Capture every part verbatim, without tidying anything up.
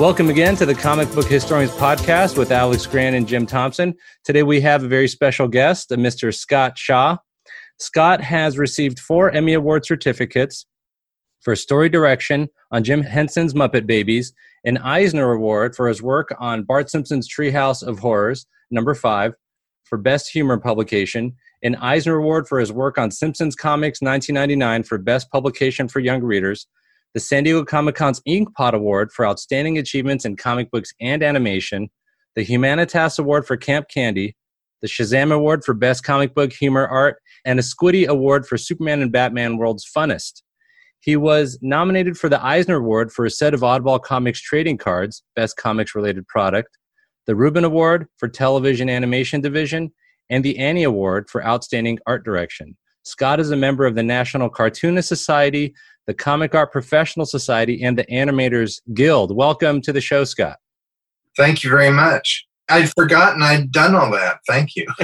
Welcome again to the Comic Book Historians Podcast with Alex Grant and Jim Thompson. Today we have a very special guest, Mister Scott Shaw. Scott has received four Emmy Award certificates for story direction on Jim Henson's Muppet Babies, an Eisner Award for his work on Bart Simpson's Treehouse of Horrors, number five, for Best Humor Publication, an Eisner Award for his work on Simpsons Comics nineteen ninety-nine for Best Publication for Young Readers, the San Diego Comic-Con's Inkpot Award for Outstanding Achievements in Comic Books and Animation, the Humanitas Award for Camp Candy, the Shazam Award for Best Comic Book Humor Art, and a Squiddy Award for Superman and Batman World's Funnest. He was nominated for the Eisner Award for a set of Oddball Comics trading cards, Best Comics-Related Product, the Reuben Award for Television Animation Division, and the Annie Award for Outstanding Art Direction. Scott is a member of the National Cartoonist Society, the Comic Art Professional Society, and the Animators Guild. Welcome to the show, Scott. Thank you very much. I'd forgotten I'd done all that. Thank you.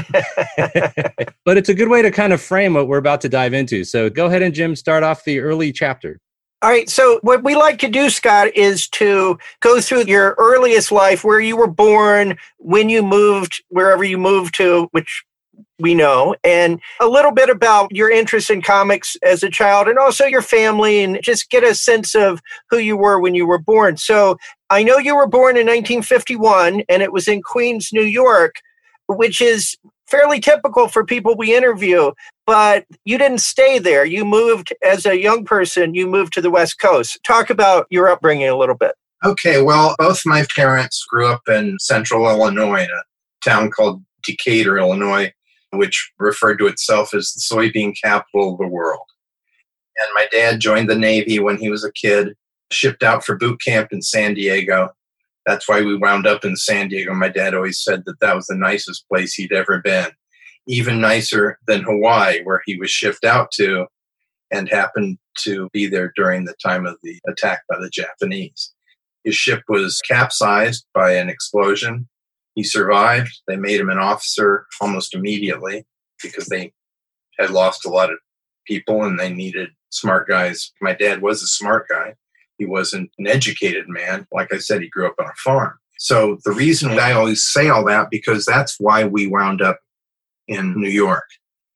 But it's a good way to kind of frame what we're about to dive into. So go ahead and, Jim, start off the early chapter. All right. So what we like to do, Scott, is to go through your earliest life, where you were born, when you moved, wherever you moved to, which we know, and a little bit about your interest in comics as a child and also your family, and just get a sense of who you were when you were born. So I know you were born in nineteen fifty-one, and it was in Queens, New York, which is fairly typical for people we interview, but you didn't stay there. You moved as a young person, you moved to the West Coast. Talk about your upbringing a little bit. Okay, well, both my parents grew up in central Illinois, in a town called Decatur, Illinois, which referred to itself as the soybean capital of the world. And my dad joined the Navy when he was a kid, shipped out for boot camp in San Diego. That's why we wound up in San Diego. My dad always said that that was the nicest place he'd ever been, even nicer than Hawaii, where he was shipped out to and happened to be there during the time of the attack by the Japanese. His ship was capsized by an explosion. He survived. They made him an officer almost immediately because they had lost a lot of people and they needed smart guys. My dad was a smart guy. He wasn't an educated man. Like I said, he grew up on a farm. So the reason I always say all that, because that's why we wound up in New York.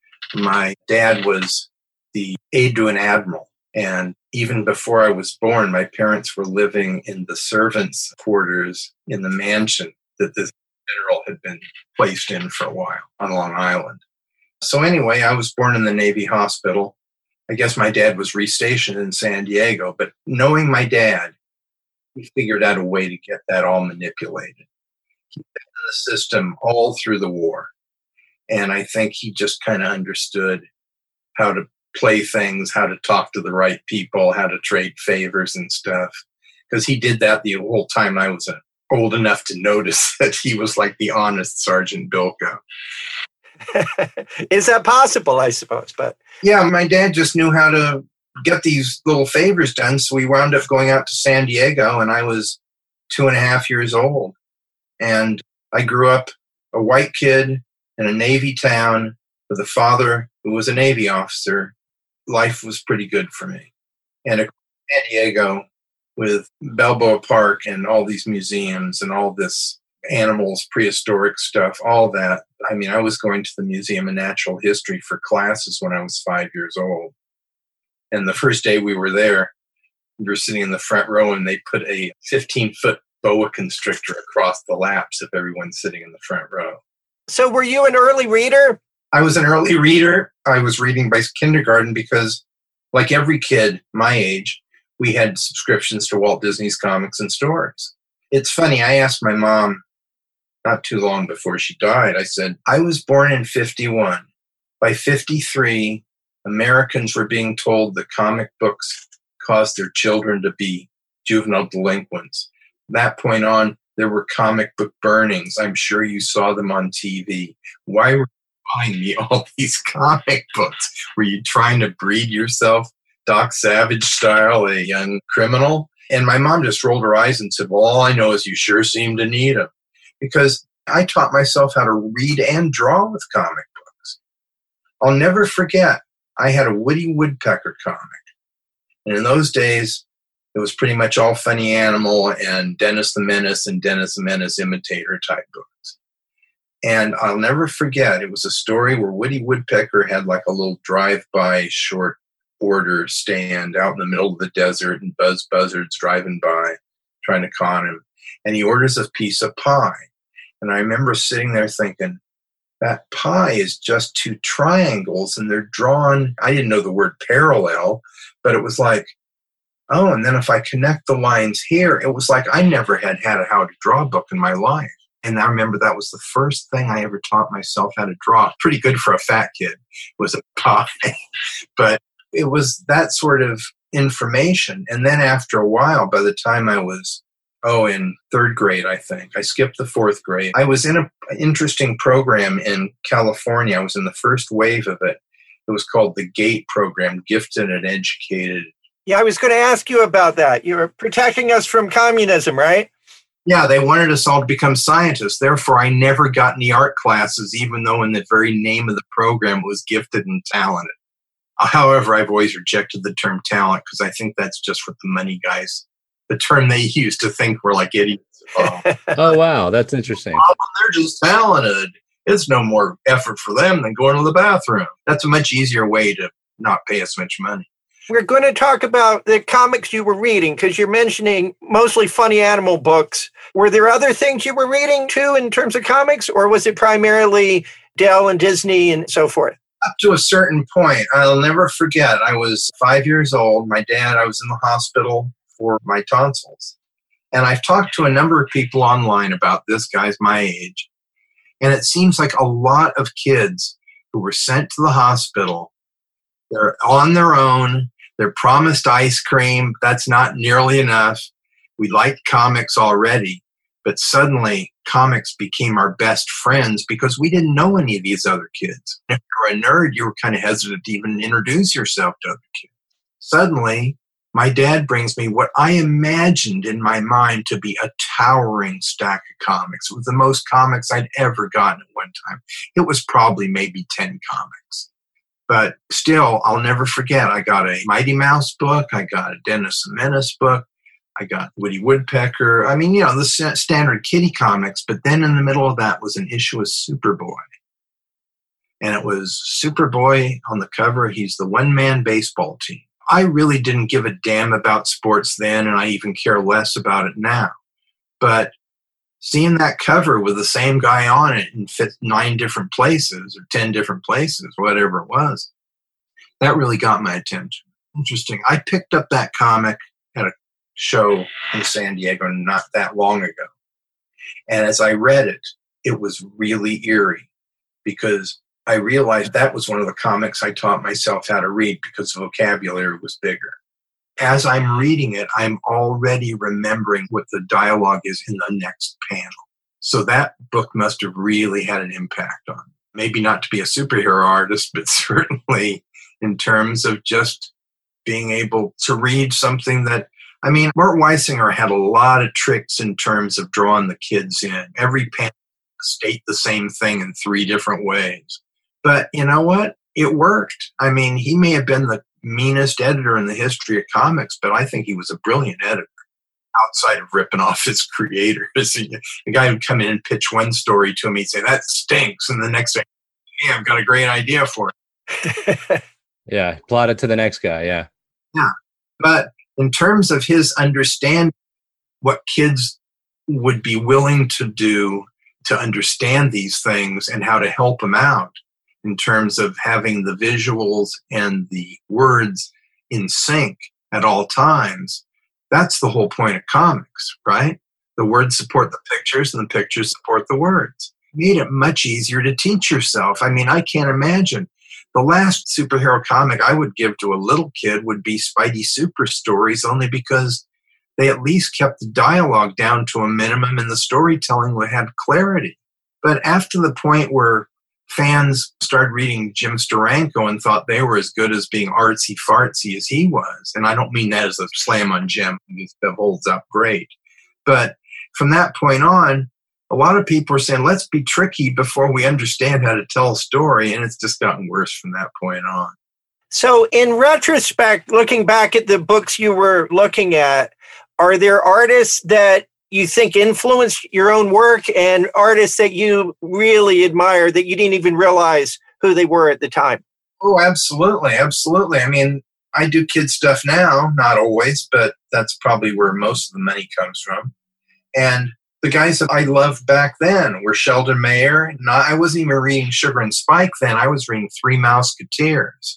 My dad was the aide to an admiral. And even before I was born, my parents were living in the servants' quarters in the mansion that this general had been placed in for a while on Long Island. So anyway, I was born in the Navy hospital. I guess my dad was restationed in San Diego, but knowing my dad, he figured out a way to get that all manipulated. He'd been in the system all through the war. And I think he just kind of understood how to play things, how to talk to the right people, how to trade favors and stuff. Because he did that the whole time I was a old enough to notice that he was like the honest Sergeant Bilko. Is that possible, I suppose? But yeah, my dad just knew how to get these little favors done. So we wound up going out to San Diego, and I was two and a half years old. And I grew up a white kid in a Navy town with a father who was a Navy officer. Life was pretty good for me. And in San Diego, with Balboa Park and all these museums and all this animals, prehistoric stuff, all that. I mean, I was going to the Museum of Natural History for classes when I was five years old. And the first day we were there, we were sitting in the front row and they put a fifteen-foot boa constrictor across the laps of everyone sitting in the front row. So were you an early reader? I was an early reader. I was reading by kindergarten because, like every kid my age, we had subscriptions to Walt Disney's comics and stories. It's funny, I asked my mom not too long before she died, I said, I was born in fifty-one. By fifty-three, Americans were being told that comic books caused their children to be juvenile delinquents. From that point on, there were comic book burnings. I'm sure you saw them on T V. Why were you buying me all these comic books? Were you trying to breed yourself Doc Savage style, a young criminal? And my mom just rolled her eyes and said, well, all I know is you sure seem to need them. Because I taught myself how to read and draw with comic books. I'll never forget, I had a Woody Woodpecker comic. And in those days, It was pretty much all Funny Animal and Dennis the Menace and Dennis the Menace imitator type books. And I'll never forget, it was a story where Woody Woodpecker had like a little drive-by short order stand out in the middle of the desert, and Buzz Buzzard's driving by trying to con him. And he orders a piece of pie. And I remember sitting there thinking, that pie is just two triangles and they're drawn. I didn't know the word parallel, but it was like, oh, and then if I connect the lines here, it was like I never had had a how to draw book in my life. And I remember that was the first thing I ever taught myself how to draw. Pretty good for a fat kid, was a pie. But it was that sort of information. And then after a while, by the time I was, oh, in third grade, I think, I skipped the fourth grade. I was in an interesting program in California. I was in the first wave of it. It was called the GATE program, Gifted and Educated. Yeah, I was going to ask you about that. You were protecting us from communism, right? Yeah, they wanted us all to become scientists. Therefore, I never got any art classes, even though in the very name of the program it was gifted and talented. However, I've always rejected the term talent because I think that's just what the money guys, the term they used to think we're like idiots. Oh, oh wow, that's interesting. Oh, they're just talented. It's no more effort for them than going to the bathroom. That's a much easier way to not pay us much money. We're going to talk about the comics you were reading because you're mentioning mostly Funny Animal books. Were there other things you were reading too in terms of comics, or was it primarily Dell and Disney and so forth? Up to a certain point. I'll never forget. I was five years old. My dad, I was in the hospital for my tonsils. And I've talked to a number of people online about this, guys my age. And it seems like a lot of kids who were sent to the hospital, they're on their own. They're promised ice cream. That's not nearly enough. We liked comics already, but suddenly comics became our best friends because we didn't know any of these other kids. If you were a nerd, you were kind of hesitant to even introduce yourself to other kids. Suddenly, my dad brings me what I imagined in my mind to be a towering stack of comics. It was the most comics I'd ever gotten at one time. It was probably maybe ten comics. But still, I'll never forget, I got a Mighty Mouse book, I got a Dennis the Menace book, I got Woody Woodpecker. I mean, you know, the standard kiddie comics, but then in the middle of that was an issue of Superboy. And it was Superboy on the cover. He's the one-man baseball team. I really didn't give a damn about sports then, and I even care less about it now. But seeing that cover with the same guy on it and fit nine different places or ten different places, whatever it was, that really got my attention. Interesting. I picked up that comic at a show in San Diego not that long ago. And as I read it, it was really eerie because I realized that was one of the comics I taught myself how to read because the vocabulary was bigger. As I'm reading it, I'm already remembering what the dialogue is in the next panel. So that book must have really had an impact on me. Maybe not to be a superhero artist, but certainly in terms of just being able to read something that, I mean, Mort Weisinger had a lot of tricks in terms of drawing the kids in. Every panel state the same thing in three different ways. But you know what? It worked. I mean, he may have been the meanest editor in the history of comics, but I think he was a brilliant editor outside of ripping off his creators. The guy would come in and pitch one story to him. He'd say, that stinks. And the next day, hey, I've got a great idea for it. Yeah, plot it to the next guy. Yeah. Yeah. But in terms of his understanding what kids would be willing to do to understand these things and how to help them out in terms of having the visuals and the words in sync at all times, that's the whole point of comics, right? The words support the pictures and the pictures support the words. It made it much easier to teach yourself. I mean, I can't imagine. The last superhero comic I would give to a little kid would be Spidey Super Stories, only because they at least kept the dialogue down to a minimum and the storytelling had clarity. But after the point where fans started reading Jim Steranko and thought they were as good as being artsy-fartsy as he was, and I don't mean that as a slam on Jim, he holds up great. But from that point on, a lot of people are saying, let's be tricky before we understand how to tell a story, and it's just gotten worse from that point on. So in retrospect, looking back at the books you were looking at, are there artists that you think influenced your own work and artists that you really admire that you didn't even realize who they were at the time? Oh, absolutely. Absolutely. I mean, I do kid stuff now, not always, but that's probably where most of the money comes from. And the guys that I loved back then were Sheldon Mayer. Not, I wasn't even reading Sugar and Spike then. I was reading Three Mouseketeers.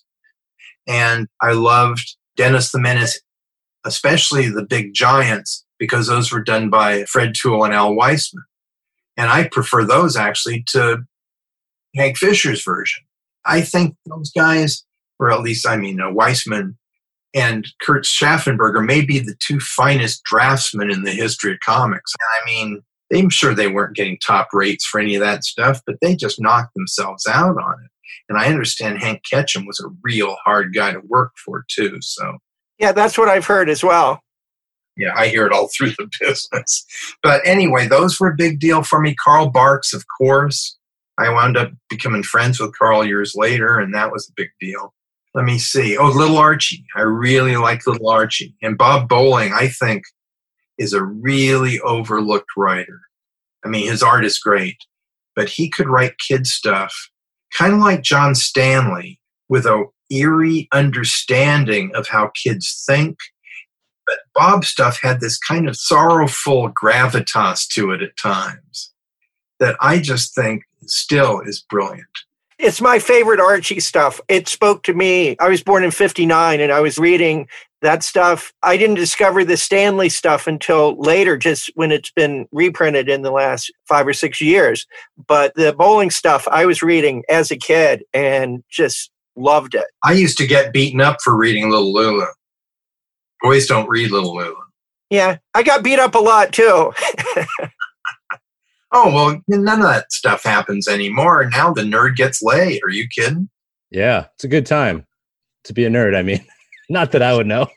And I loved Dennis the Menace, especially the Big Giants, because those were done by Fred Toole and Al Weisman. And I prefer those actually to Hank Fisher's version. I think those guys, or at least, I mean, uh, Weisman and Kurt Schaffenberger may be the two finest draftsmen in the history of comics. I mean, I'm sure they weren't getting top rates for any of that stuff, but they just knocked themselves out on it. And I understand Hank Ketchum was a real hard guy to work for, too. So, yeah, that's what I've heard as well. Yeah, I hear it all through the business. But anyway, those were a big deal for me. Carl Barks, of course. I wound up becoming friends with Carl years later, and that was a big deal. Let me see. Oh, Little Archie. I really like Little Archie. And Bob Bowling, I think, is a really overlooked writer. I mean, his art is great, but he could write kid stuff, kind of like John Stanley, with a eerie understanding of how kids think. But Bob's stuff had this kind of sorrowful gravitas to it at times that I just think still is brilliant. It's my favorite Archie stuff. It spoke to me. I was born in fifty-nine and I was reading that stuff. I didn't discover the Stanley stuff until later, just when it's been reprinted in the last five or six years. But the Bowling stuff I was reading as a kid and just loved it. I used to get beaten up for reading Little Lulu. Boys don't read Little Lulu. Yeah, I got beat up a lot too. Oh, well, none of that stuff happens anymore. Now the nerd gets laid. Are you kidding? Yeah, it's a good time to be a nerd. I mean, not that I would know.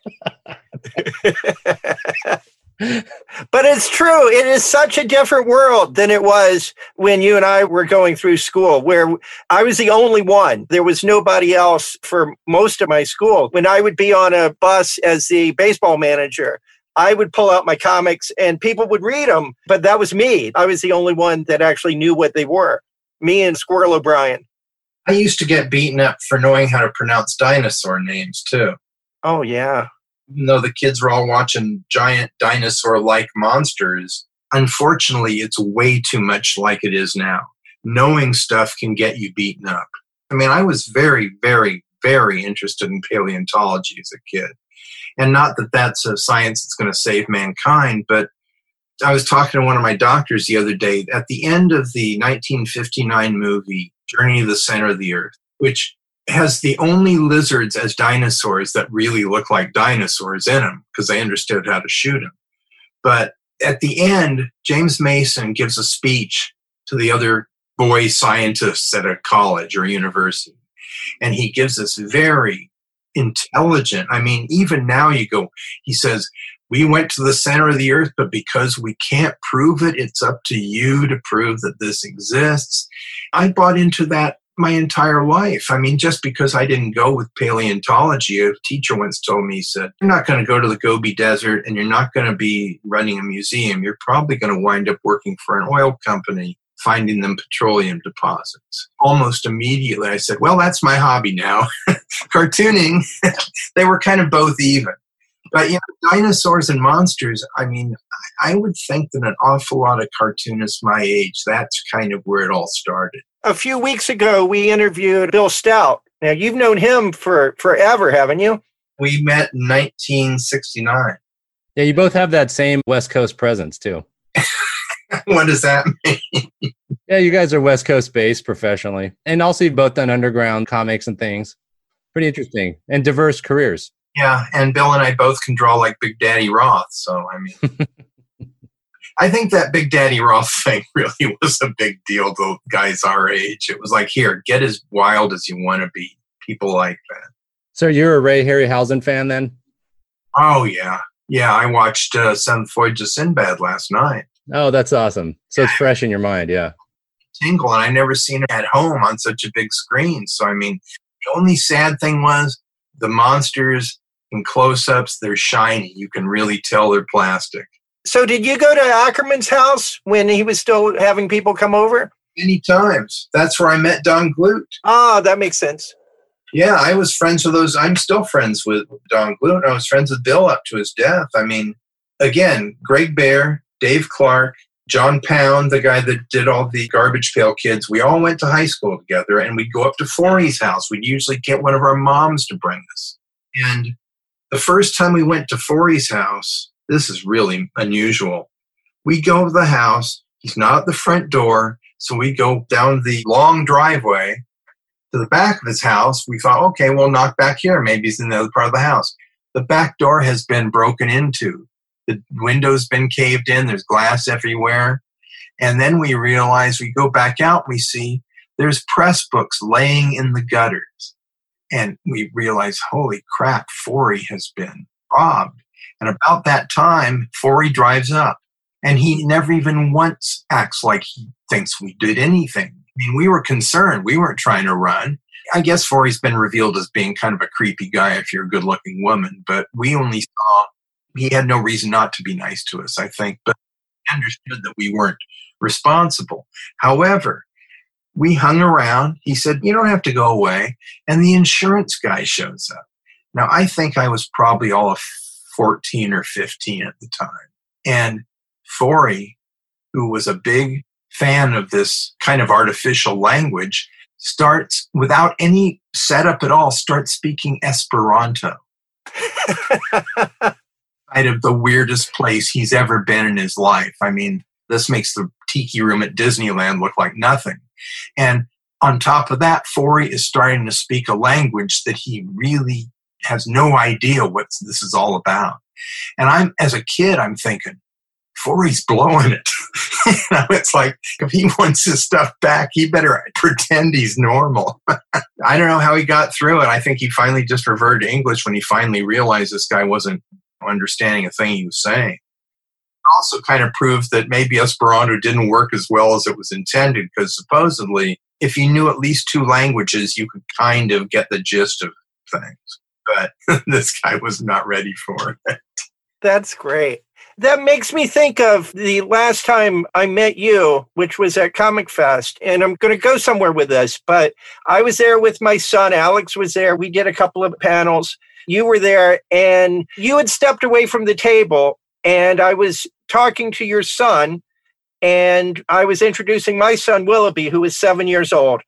But it's true. It is such a different world than it was when you and I were going through school, where I was the only one. There was nobody else for most of my school. When I would be on a bus as the baseball manager, I would pull out my comics and people would read them, but that was me. I was the only one that actually knew what they were. Me and Squirrel O'Brien. I used to get beaten up for knowing how to pronounce dinosaur names, too. Oh, yeah. Even though the kids were all watching giant dinosaur-like monsters, unfortunately, it's way too much like it is now. Knowing stuff can get you beaten up. I mean, I was very, very, very interested in paleontology as a kid. And not that that's a science that's going to save mankind, but I was talking to one of my doctors the other day. At the end of the nineteen fifty-nine movie, Journey to the Center of the Earth, which has the only lizards as dinosaurs that really look like dinosaurs in them, because they understood how to shoot them. But at the end, James Mason gives a speech to the other boy scientists at a college or university. And he gives this very intelligent, I mean, even now you go, he says, we went to the center of the earth, but because we can't prove it, it's up to you to prove that this exists. I bought into that my entire life. I mean, just because I didn't go with paleontology, a teacher once told me, he said, you're not going to go to the Gobi Desert and you're not going to be running a museum. You're probably going to wind up working for an oil company, finding them petroleum deposits. Almost immediately, I said, well, that's my hobby now. Cartooning, they were kind of both even. But, you know, dinosaurs and monsters, I mean, I would think that an awful lot of cartoonists my age, that's kind of where it all started. A few weeks ago, we interviewed Bill Stout. Now, you've known him for forever, haven't you? We met in nineteen sixty-nine. Yeah, you both have that same West Coast presence, too. What does that mean? Yeah, you guys are West Coast based professionally. And also you've both done underground comics and things. Pretty interesting. And diverse careers. Yeah, and Bill and I both can draw like Big Daddy Roth. So, I mean, I think that Big Daddy Roth thing really was a big deal to guys our age. It was like, here, get as wild as you want to be. People like that. So you're a Ray Harryhausen fan then? Oh, yeah. Yeah, I watched uh, Seventh Voyage of Sinbad last night. Oh, that's awesome. So it's fresh in your mind, yeah. Tingle, and I never seen it at home on such a big screen. So, I mean, the only sad thing was The monsters in close-ups, they're shiny. You can really tell they're plastic. So did you go to Ackerman's house when he was still having people come over? Many times. That's where I met Don Glut. Ah, that makes sense. Yeah, I was friends with those. I'm still friends with Don Glut. I was friends with Bill up to his death. I mean, again, Greg Bear, Dave Clark, John Pound, the guy that did all the Garbage Pail Kids, we all went to high school together, and we'd go up to Forey's house. We'd usually get one of our moms to bring us. And the first time we went to Forey's house, this is really unusual. We go to the house. He's not at the front door, so we go down the long driveway to the back of his house. We thought, okay, we'll knock back here. Maybe he's in the other part of the house. The back door has been broken into. The window's been caved in. There's glass everywhere. And then we realize, we go back out, we see there's press books laying in the gutters. And we realize, holy crap, Forey has been robbed. And about that time, Forey drives up. And he never even once acts like he thinks we did anything. I mean, we were concerned. We weren't trying to run. I guess Forey's been revealed as being kind of a creepy guy if you're a good-looking woman, but we only saw he had no reason not to be nice to us, I think, but he understood that we weren't responsible. However, we hung around. He said, you don't have to go away. And the insurance guy shows up. Now, I think I was probably all of fourteen or fifteen at the time. And Forey, who was a big fan of this kind of artificial language, starts, without any setup at all, starts speaking Esperanto. Out of the weirdest place he's ever been in his life. I mean, this makes the tiki room at Disneyland look like nothing. And on top of that, Forey is starting to speak a language that he really has no idea what this is all about. And I'm, as a kid, I'm thinking, Forey's blowing it. You know, it's like, if he wants his stuff back, he better pretend he's normal. I don't know how he got through it. I think he finally just reverted to English when he finally realized this guy wasn't understanding a thing he was saying. It also kind of proved that maybe Esperanto didn't work as well as it was intended, because supposedly, if you knew at least two languages, you could kind of get the gist of things. But this guy was not ready for it. That's great. That makes me think of the last time I met you, which was at Comic Fest. And I'm going to go somewhere with this, but I was there with my son. Alex was there. We did a couple of panels. You were there, and you had stepped away from the table, and I was talking to your son, and I was introducing my son, Willoughby, who is seven years old.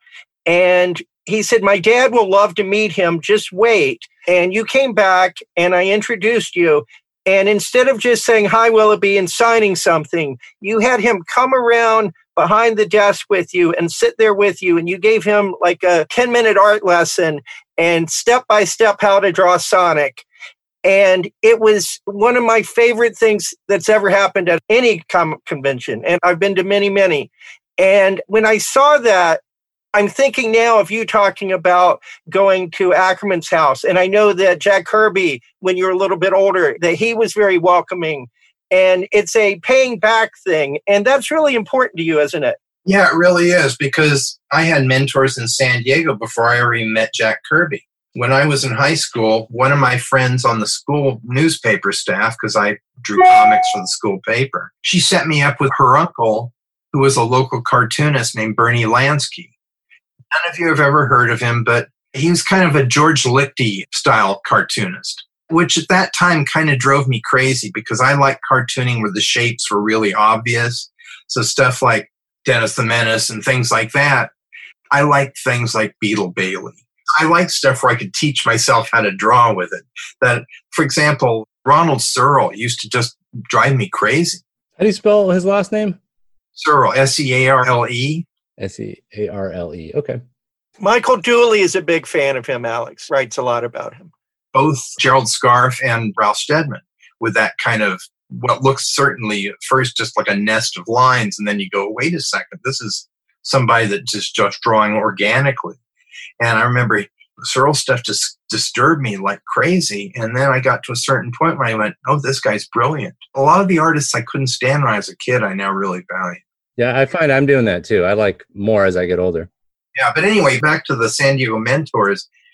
And he said, my dad will love to meet him. Just wait. And you came back, and I introduced you. And instead of just saying, hi, Willoughby, and signing something, you had him come around behind the desk with you and sit there with you. And you gave him like a ten minute art lesson and step by step how to draw Sonic. And it was one of my favorite things that's ever happened at any comic convention. And I've been to many, many. And when I saw that, I'm thinking now of you talking about going to Ackerman's house. And I know that Jack Kirby, when you were a little bit older, that he was very welcoming. And it's a paying back thing. And that's really important to you, isn't it? Yeah, it really is, because I had mentors in San Diego before I ever even met Jack Kirby. When I was in high school, one of my friends on the school newspaper staff, because I drew comics for the school paper, she set me up with her uncle, who was a local cartoonist named Bernie Lansky. None of you have ever heard of him, but he was kind of a George Lichty style cartoonist, which at that time kind of drove me crazy, because I like cartooning where the shapes were really obvious. So stuff like Dennis the Menace and things like that. I like things like Beetle Bailey. I like stuff where I could teach myself how to draw with it. That, for example, Ronald Searle used to just drive me crazy. How do you spell his last name? Searle, S E A R L E. S E A R L E. Okay. Michael Dooley is a big fan of him. Alex writes a lot about him. Both Gerald Scarfe and Ralph Steadman, with that kind of what looks certainly at first just like a nest of lines. And then you go, wait a second, this is somebody that just, just drawing organically. And I remember Searle stuff just disturbed me like crazy. And then I got to a certain point where I went, oh, this guy's brilliant. A lot of the artists I couldn't stand when I was a kid, I now really value. Yeah, I find I'm doing that too. I like more as I get older. Yeah, but anyway, back to the San Diego mentors.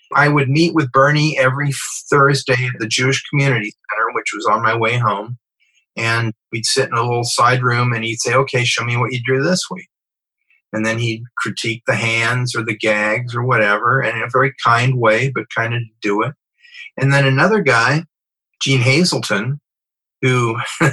I would meet with Bernie every Thursday at the Jewish Community Center, which was on my way home. And we'd sit in a little side room and he'd say, okay, show me what you drew this week. And then he'd critique the hands or the gags or whatever, and in a very kind way, but kind of do it. And then another guy, Gene Hazelton, who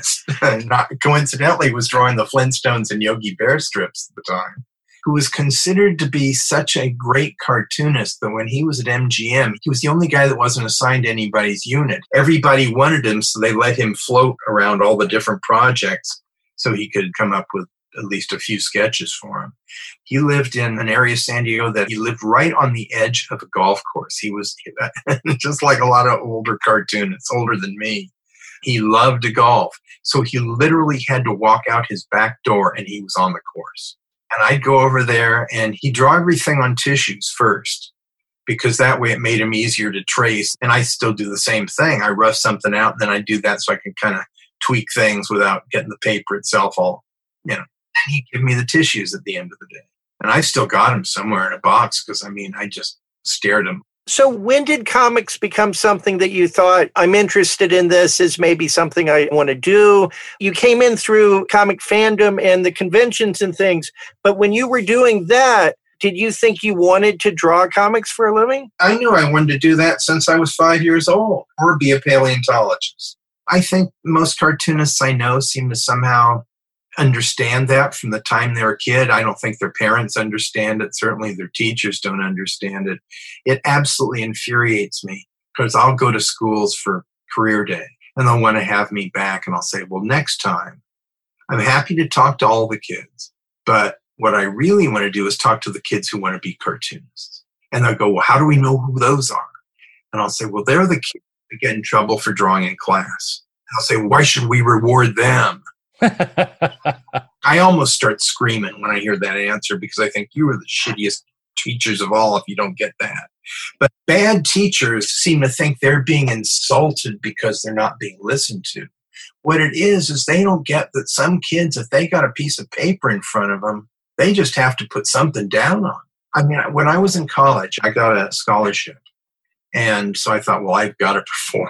not coincidentally was drawing the Flintstones and Yogi Bear strips at the time, who was considered to be such a great cartoonist that when he was at M G M, he was the only guy that wasn't assigned to anybody's unit. Everybody wanted him, so they let him float around all the different projects so he could come up with at least a few sketches for him. He lived in an area of San Diego that he lived right on the edge of a golf course. He was just like a lot of older cartoonists, older than me. He loved to golf. So he literally had to walk out his back door and he was on the course. And I'd go over there and he'd draw everything on tissues first, because that way it made him easier to trace. And I still do the same thing. I rough something out and then I do that so I can kind of tweak things without getting the paper itself all, you know. And he'd give me the tissues at the end of the day. And I still got them somewhere in a box because, I mean, I just stared them. So when did comics become something that you thought, I'm interested in this, is maybe something I want to do? You came in through comic fandom and the conventions and things, but when you were doing that, did you think you wanted to draw comics for a living? I knew I wanted to do that since I was five years old, or be a paleontologist. I think most cartoonists I know seem to somehow understand that from the time they're a kid. I don't think their parents understand it. Certainly their teachers don't understand it. It absolutely infuriates me because I'll go to schools for career day and they'll want to have me back. And I'll say, well, next time I'm happy to talk to all the kids, but what I really want to do is talk to the kids who want to be cartoonists. And they'll go, well, how do we know who those are? And I'll say, well, they're the kids that get in trouble for drawing in class. And I'll say, well, why should we reward them? I almost start screaming when I hear that answer because I think you are the shittiest teachers of all if you don't get that. But bad teachers seem to think they're being insulted because they're not being listened to. What it is, is they don't get that some kids, if they got a piece of paper in front of them, they just have to put something down on. I mean, when I was in college, I got a scholarship. And so I thought, well, I've got to perform.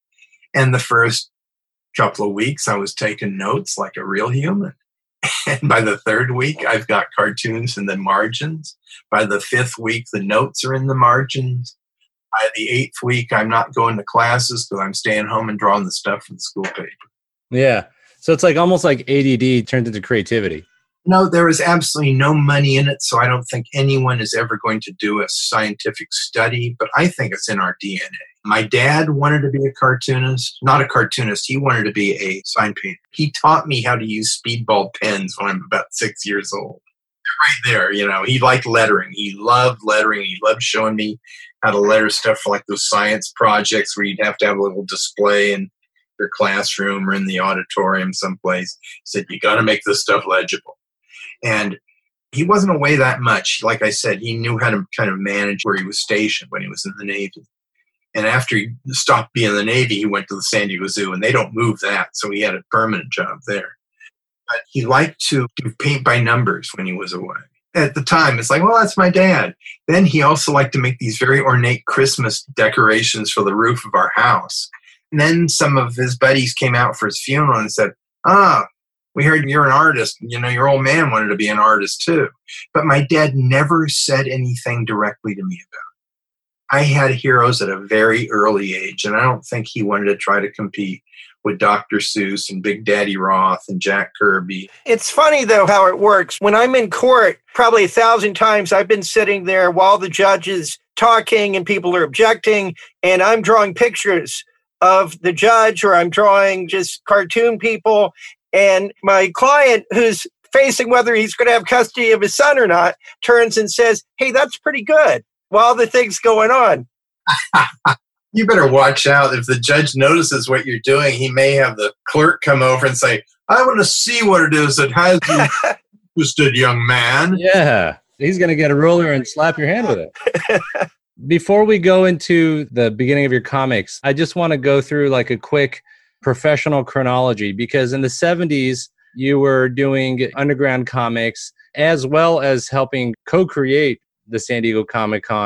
And the first couple of weeks, I was taking notes like a real human. And by the third week, I've got cartoons in the margins. By the fifth week, the notes are in the margins. By the eighth week, I'm not going to classes because I'm staying home and drawing the stuff from the school paper. Yeah. So it's like almost like A D D turned into creativity. No, there is absolutely no money in it, so I don't think anyone is ever going to do a scientific study, but I think it's in our D N A. My dad wanted to be a cartoonist, not a cartoonist. He wanted to be a sign painter. He taught me how to use speedball pens when I'm about six years old. Right there, you know, he liked lettering. He loved lettering. He loved showing me how to letter stuff for like those science projects where you'd have to have a little display in your classroom or in the auditorium someplace. He said, you got to make this stuff legible. And he wasn't away that much. Like I said, he knew how to kind of manage where he was stationed when he was in the Navy. And after he stopped being in the Navy, he went to the San Diego Zoo, and they don't move that. So he had a permanent job there. But he liked to paint by numbers when he was away. At the time, it's like, well, that's my dad. Then he also liked to make these very ornate Christmas decorations for the roof of our house. And then some of his buddies came out for his funeral and said, ah, we heard you're an artist. You know, your old man wanted to be an artist too. But my dad never said anything directly to me about it. I had heroes at a very early age, and I don't think he wanted to try to compete with Doctor Seuss and Big Daddy Roth and Jack Kirby. It's funny, though, how it works. When I'm in court, probably a thousand times I've been sitting there while the judge is talking and people are objecting, and I'm drawing pictures of the judge, or I'm drawing just cartoon people. And my client, who's facing whether he's going to have custody of his son or not, turns and says, hey, that's pretty good, while the thing's going on. You better watch out. If the judge notices what you're doing, he may have the clerk come over and say, I want to see what it is that has you interested, young man. Yeah, he's going to get a ruler and slap your hand with it. Before we go into the beginning of your comics, I just want to go through like a quick professional chronology, because in the seventies, you were doing underground comics as well as helping co-create the San Diego Comic-Con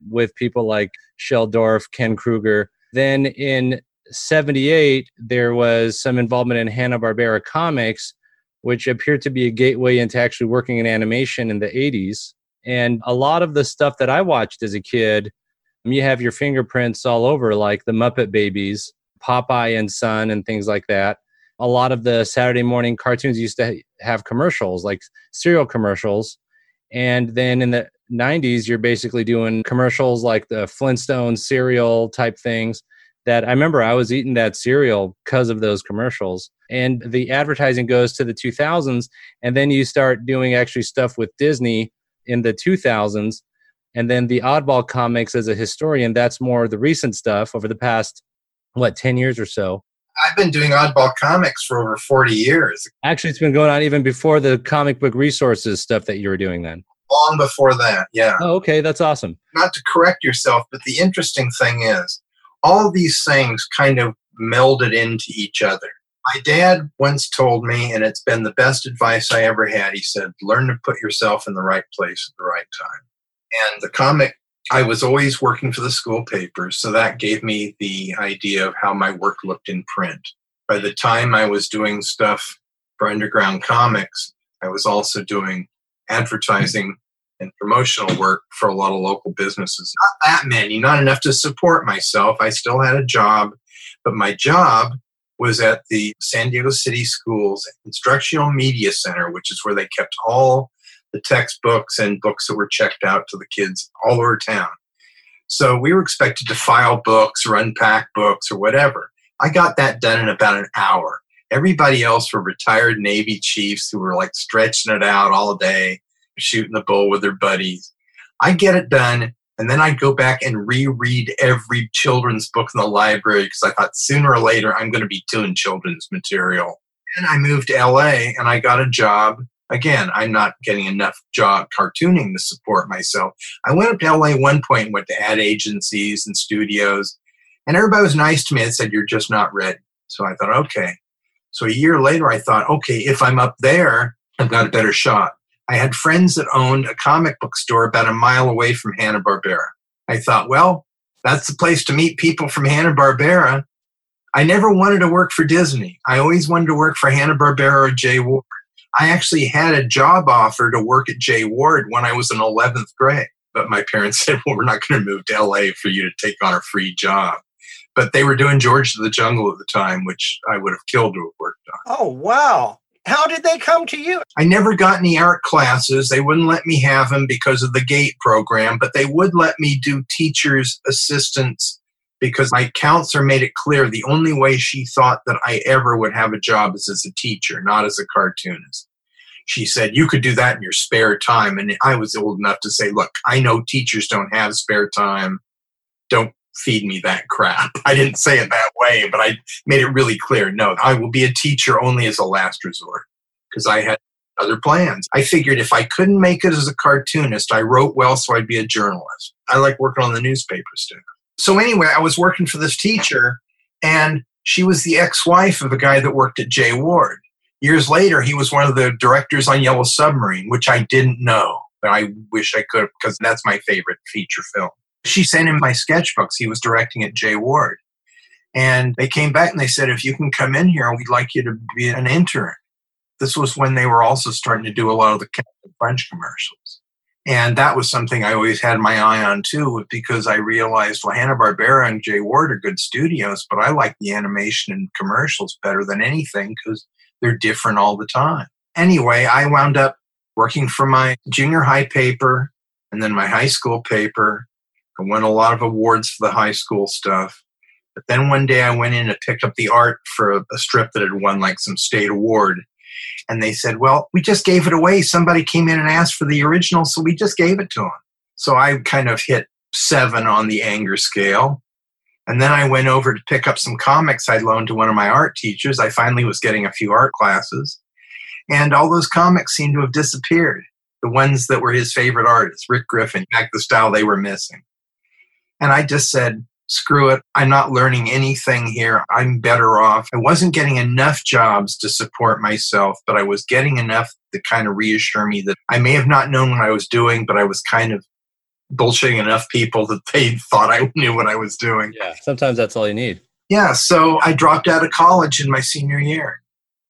with people like Sheldorf, Ken Kruger. Then in seventy-eight, there was some involvement in Hanna-Barbera Comics, which appeared to be a gateway into actually working in animation in the eighties. And a lot of the stuff that I watched as a kid, you have your fingerprints all over, like the Muppet Babies, Popeye and Son, and things like that. A lot of the Saturday morning cartoons used to have commercials, like cereal commercials. And then in the nineties, you're basically doing commercials like the Flintstones cereal type things that I remember I was eating that cereal because of those commercials. And the advertising goes to the two thousands, and then you start doing actually stuff with Disney in the two thousands. And then the Oddball comics, as a historian, that's more the recent stuff over the past, what, ten years or so. I've been doing Oddball comics for over forty years. Actually, it's been going on even before the comic book resources stuff that you were doing then. Long before that, yeah. Oh, okay, that's awesome. Not to correct yourself, but the interesting thing is, all these things kind of melded into each other. My dad once told me, and it's been the best advice I ever had, he said, learn to put yourself in the right place at the right time. And the comic, I was always working for the school papers, so that gave me the idea of how my work looked in print. By the time I was doing stuff for Underground Comics, I was also doing advertising and promotional work for a lot of local businesses. Not that many, not enough to support myself. I still had a job, but my job was at the San Diego City Schools Instructional Media Center, which is where they kept all the textbooks and books that were checked out to the kids all over town. So we were expected to file books or unpack books or whatever. I got that done in about an hour. Everybody else were retired Navy chiefs who were like stretching it out all day, shooting the bull with their buddies. I get it done, and then I'd go back and reread every children's book in the library because I thought sooner or later I'm going to be doing children's material. And I moved to L A and I got a job. Again, I'm not getting enough job cartooning to support myself. I went up to L A one point and went to ad agencies and studios, and everybody was nice to me and said, you're just not ready. So I thought, okay. So a year later, I thought, okay, if I'm up there, I've got a better shot. I had friends that owned a comic book store about a mile away from Hanna-Barbera. I thought, well, that's the place to meet people from Hanna-Barbera. I never wanted to work for Disney. I always wanted to work for Hanna-Barbera or Jay Ward. I actually had a job offer to work at Jay Ward when I was in eleventh grade. But my parents said, well, we're not going to move to L A for you to take on a free job. But they were doing George of the Jungle at the time, which I would have killed to have worked on. Oh, wow. How did they come to you? I never got any art classes. They wouldn't let me have them because of the GATE program, but they would let me do teacher's assistants because my counselor made it clear the only way she thought that I ever would have a job is as a teacher, not as a cartoonist. She said, you could do that in your spare time. And I was old enough to say, look, I know teachers don't have spare time. Don't feed me that crap. I didn't say it that way, but I made it really clear. No, I will be a teacher only as a last resort because I had other plans. I figured if I couldn't make it as a cartoonist, I wrote well, so I'd be a journalist. I like working on the newspaper stuff. So anyway, I was working for this teacher, and she was the ex-wife of a guy that worked at Jay Ward. Years later, he was one of the directors on Yellow Submarine, which I didn't know. But I wish I could have, because that's my favorite feature film. She sent him my sketchbooks. He was directing at Jay Ward. And they came back and they said, if you can come in here, we'd like you to be an intern. This was when they were also starting to do a lot of the Captain Crunch commercials. And that was something I always had my eye on too, because I realized, well, Hanna-Barbera and Jay Ward are good studios, but I like the animation and commercials better than anything because they're different all the time. Anyway, I wound up working for my junior high paper and then my high school paper. I won a lot of awards for the high school stuff. But then one day I went in and picked up the art for a, a strip that had won like some state award. And they said, well, we just gave it away. Somebody came in and asked for the original, so we just gave it to them. So I kind of hit seven on the anger scale. And then I went over to pick up some comics I'd loaned to one of my art teachers. I finally was getting a few art classes. And all those comics seemed to have disappeared. The ones that were his favorite artists, Rick Griffin, back the style they were missing. And I just said, screw it. I'm not learning anything here. I'm better off. I wasn't getting enough jobs to support myself, but I was getting enough to kind of reassure me that I may have not known what I was doing, but I was kind of bullshitting enough people that they thought I knew what I was doing. Yeah, sometimes that's all you need. Yeah, so I dropped out of college in my senior year.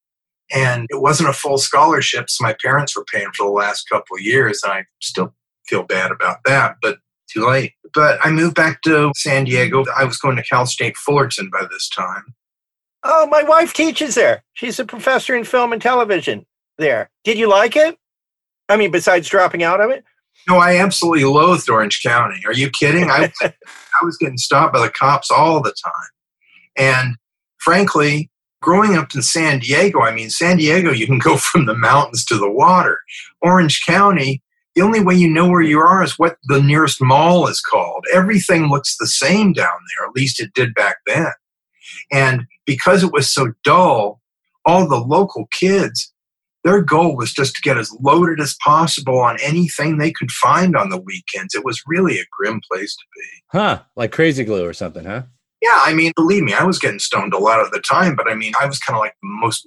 And it wasn't a full scholarship, so my parents were paying for the last couple of years, and I still feel bad about that, but too late. But I moved back to San Diego. I was going to Cal State Fullerton by this time. Oh, my wife teaches there. She's a professor in film and television there. Did you like it? I mean, besides dropping out of it? No, I absolutely loathed Orange County. Are you kidding? I, I was getting stopped by the cops all the time. And frankly, growing up in San Diego, I mean, San Diego, you can go from the mountains to the water. Orange County, the only way you know where you are is what the nearest mall is called. Everything looks the same down there, at least it did back then. And because it was so dull, all the local kids, their goal was just to get as loaded as possible on anything they could find on the weekends. It was really a grim place to be. Huh, like Crazy Glue or something, huh? Yeah, I mean, believe me, I was getting stoned a lot of the time, but I mean, I was kind of like the most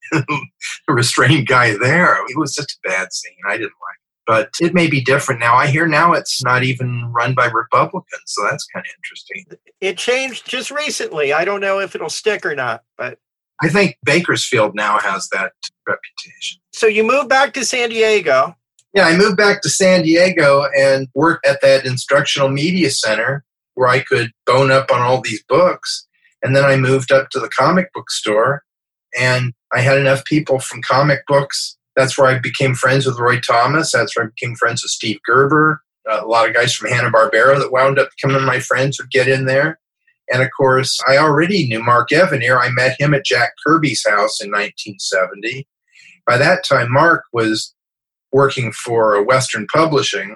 restrained guy there. It was just a bad scene. I didn't like it. But it may be different now. I hear now it's not even run by Republicans, so that's kind of interesting. It changed just recently. I don't know if it'll stick or not, but I think Bakersfield now has that reputation. So you moved back to San Diego. Yeah, I moved back to San Diego and worked at that instructional media center where I could bone up on all these books. And then I moved up to the comic book store, and I had enough people from comic books. That's where I became friends with Roy Thomas. That's where I became friends with Steve Gerber. Uh, a lot of guys from Hanna-Barbera that wound up becoming my friends would get in there. And of course, I already knew Mark Evanier. I met him at Jack Kirby's house in nineteen seventy. By that time, Mark was working for Western Publishing.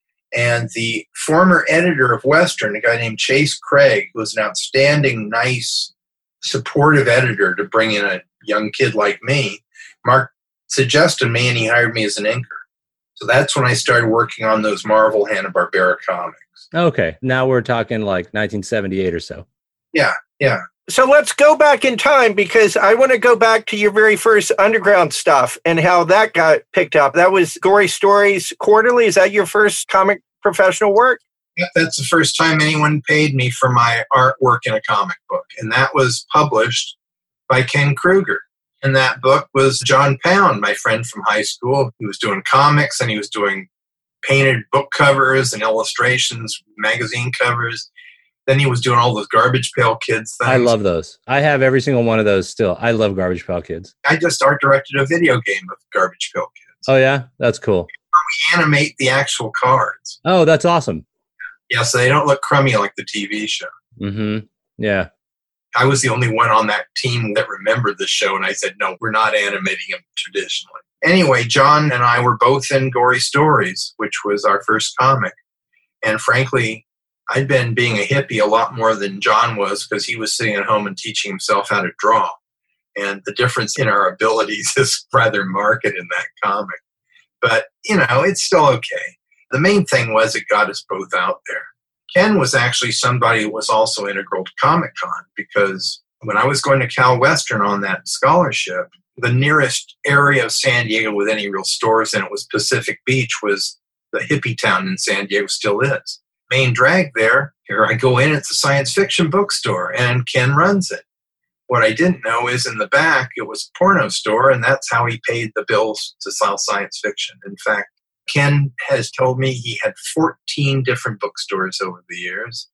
And the former editor of Western, a guy named Chase Craig, who was an outstanding, nice, supportive editor to bring in a young kid like me, Mark suggested me and he hired me as an inker. So that's when I started working on those Marvel Hanna-Barbera comics. Okay. Now we're talking like nineteen seventy-eight or so. Yeah, yeah. So let's go back in time, because I want to go back to your very first underground stuff and how that got picked up. That was Gory Stories Quarterly. Is that your first comic professional work? Yeah, that's the first time anyone paid me for my artwork in a comic book. And that was published by Ken Kruger. And that book was John Pound, my friend from high school. He was doing comics and he was doing painted book covers and illustrations, magazine covers. Then he was doing all those Garbage Pail Kids things. I love those. I have every single one of those still. I love Garbage Pail Kids. I just art directed a video game of Garbage Pail Kids. Oh, yeah? That's cool. We animate the actual cards. Oh, that's awesome. Yeah, so they don't look crummy like the T V show. Mm-hmm. Yeah. I was the only one on that team that remembered the show, and I said, no, we're not animating them traditionally. Anyway, John and I were both in Gory Stories, which was our first comic. And frankly, I'd been being a hippie a lot more than John was, because he was sitting at home and teaching himself how to draw. And the difference in our abilities is rather marked in that comic. But, you know, it's still okay. The main thing was it got us both out there. Ken was actually somebody who was also integral to Comic-Con, because when I was going to Cal Western on that scholarship, the nearest area of San Diego with any real stores in it was Pacific Beach, was the hippie town in San Diego, still is. Main drag there, here I go in, it's a science fiction bookstore, and Ken runs it. What I didn't know is in the back, it was a porno store, and that's how he paid the bills to sell science fiction. In fact, Ken has told me he had fourteen different bookstores over the years.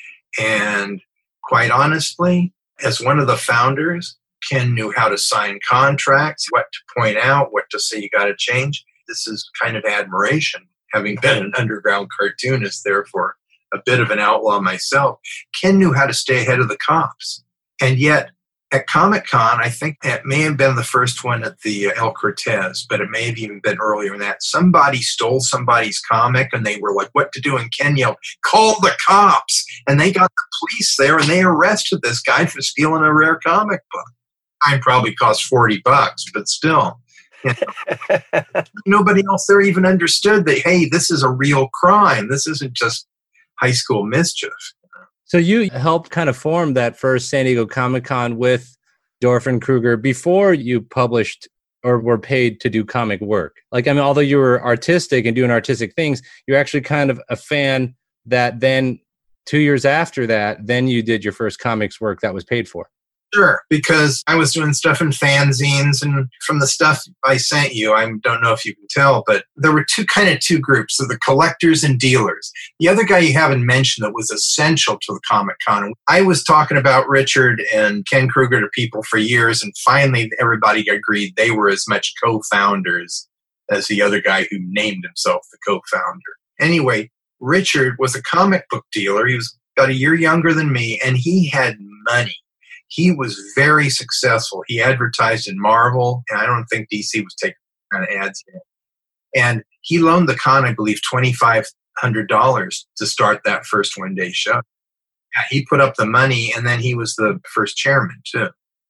And quite honestly, as one of the founders, Ken knew how to sign contracts, what to point out, what to say you got to change. This is kind of admiration. Having been an underground cartoonist, therefore a bit of an outlaw myself, Ken knew how to stay ahead of the cops. And yet, at Comic-Con, I think it may have been the first one at the El Cortez, but it may have even been earlier than that. Somebody stole somebody's comic, and they were like, what to do? And Ken yelled, call the cops! And they got the police there, and they arrested this guy for stealing a rare comic book. Mine probably cost forty bucks, but still. You know, nobody else there even understood that, hey, this is a real crime. This isn't just high school mischief. So you helped kind of form that first San Diego Comic-Con with Dorf and Kruger before you published or were paid to do comic work? Like, I mean, although you were artistic and doing artistic things, you're actually kind of a fan that then two years after that, then you did your first comics work that was paid for. Sure, because I was doing stuff in fanzines, and from the stuff I sent you, I don't know if you can tell, but there were two kind of two groups, so the collectors and dealers. The other guy you haven't mentioned that was essential to the Comic Con. I was talking about Richard and Ken Kruger to people for years, and finally everybody agreed they were as much co-founders as the other guy who named himself the co-founder. Anyway, Richard was a comic book dealer. He was about a year younger than me, and he had money. He was very successful. He advertised in Marvel, and I don't think D C was taking kind of ads in. And he loaned the con, I believe, twenty-five hundred dollars to start that first one-day show. Yeah, he put up the money, and then he was the first chairman, too.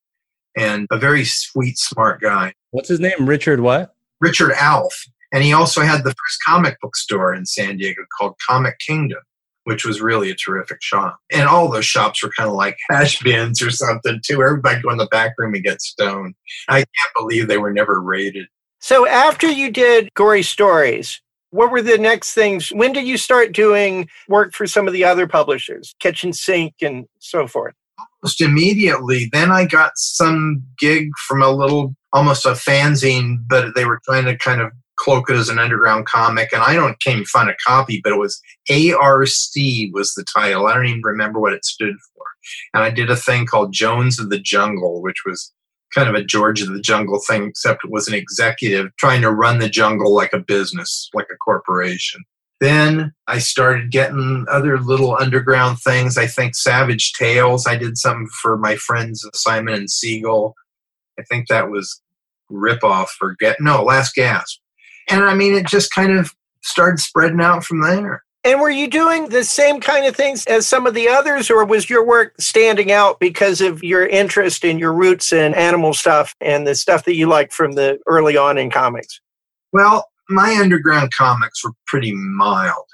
And a very sweet, smart guy. What's his name? Richard what? Richard Alf. And he also had the first comic book store in San Diego called Comic Kingdom, which was really a terrific shop. And all those shops were kind of like hash bins or something, too. Everybody go in the back room and get stoned. I can't believe they were never raided. So after you did Gory Stories, what were the next things? When did you start doing work for some of the other publishers, Kitchen Sink and so forth? Almost immediately. Then I got some gig from a little, almost a fanzine, but they were trying to kind of cloak it as an underground comic, and I don't can't even find a copy, but it was A R C was the title. I don't even remember what it stood for. And I did a thing called Jones of the Jungle, which was kind of a George of the Jungle thing, except it was an executive trying to run the jungle like a business, like a corporation. Then I started getting other little underground things. I think Savage Tales. I did something for my friends Simon and Siegel. I think that was ripoff for Get no Last Gasp. And I mean, it just kind of started spreading out from there. And were you doing the same kind of things as some of the others, or was your work standing out because of your interest in your roots and animal stuff and the stuff that you liked from the early on in comics? Well, my underground comics were pretty mild.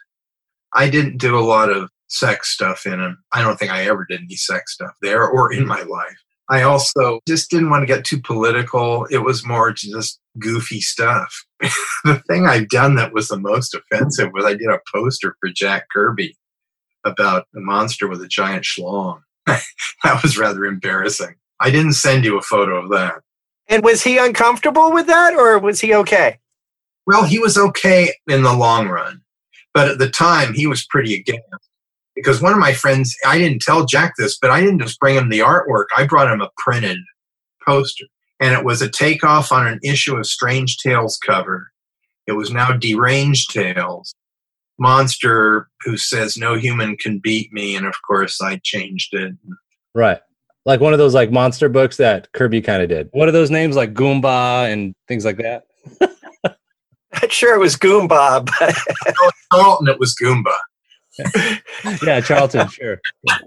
I didn't do a lot of sex stuff in them. I don't think I ever did any sex stuff there or in my life. I also just didn't want to get too political. It was more just goofy stuff. The thing I've done that was the most offensive was I did a poster for Jack Kirby about a monster with a giant schlong. That was rather embarrassing. I didn't send you a photo of that. And was he uncomfortable with that, or was he okay? Well, he was okay in the long run. But at the time, he was pretty aghast. Because one of my friends, I didn't tell Jack this, but I didn't just bring him the artwork. I brought him a printed poster. And it was a takeoff on an issue of Strange Tales cover. It was now Deranged Tales. Monster who says no human can beat me. And of course, I changed it. Right. Like one of those like monster books that Kirby kind of did. What are those names like Goomba and things like that? Not sure it was Goomba. But Charlton, it was Goomba. Yeah, Charlton, sure.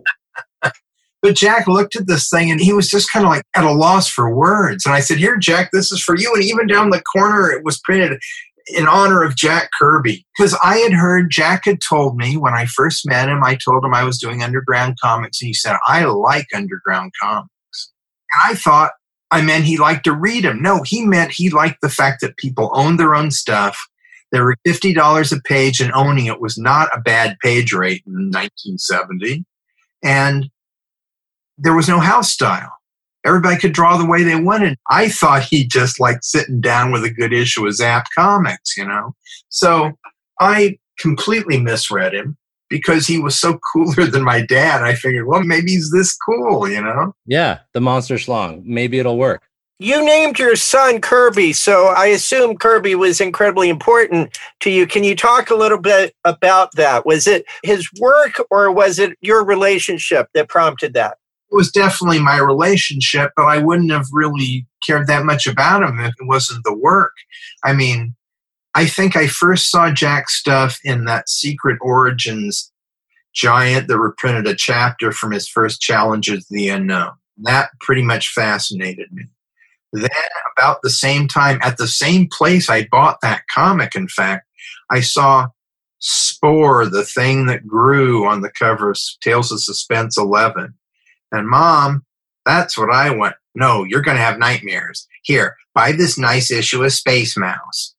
But Jack looked at this thing and he was just kind of like at a loss for words. And I said, here, Jack, this is for you. And even down the corner, it was printed in honor of Jack Kirby. Because I had heard, Jack had told me when I first met him, I told him I was doing underground comics. And he said, I like underground comics. And I thought I meant he liked to read them. No, he meant he liked the fact that people owned their own stuff. They were fifty dollars a page, and owning it was not a bad page rate in nineteen seventy. And there was no house style. Everybody could draw the way they wanted. I thought he just liked sitting down with a good issue of Zap Comics, you know. So I completely misread him because he was so cooler than my dad. I figured, well, maybe he's this cool, you know. Yeah, the monster schlong. Maybe it'll work. You named your son Kirby, so I assume Kirby was incredibly important to you. Can you talk a little bit about that? Was it his work or was it your relationship that prompted that? It was definitely my relationship, but I wouldn't have really cared that much about him if it wasn't the work. I mean, I think I first saw Jack's stuff in that Secret Origins giant that reprinted a chapter from his first Challenges to the Unknown. That pretty much fascinated me. Then, about the same time, at the same place I bought that comic, in fact, I saw Spore, the thing that grew, on the cover of Tales of Suspense eleven. And Mom, that's what I want. No, you're going to have nightmares. Here, buy this nice issue of Space Mouse.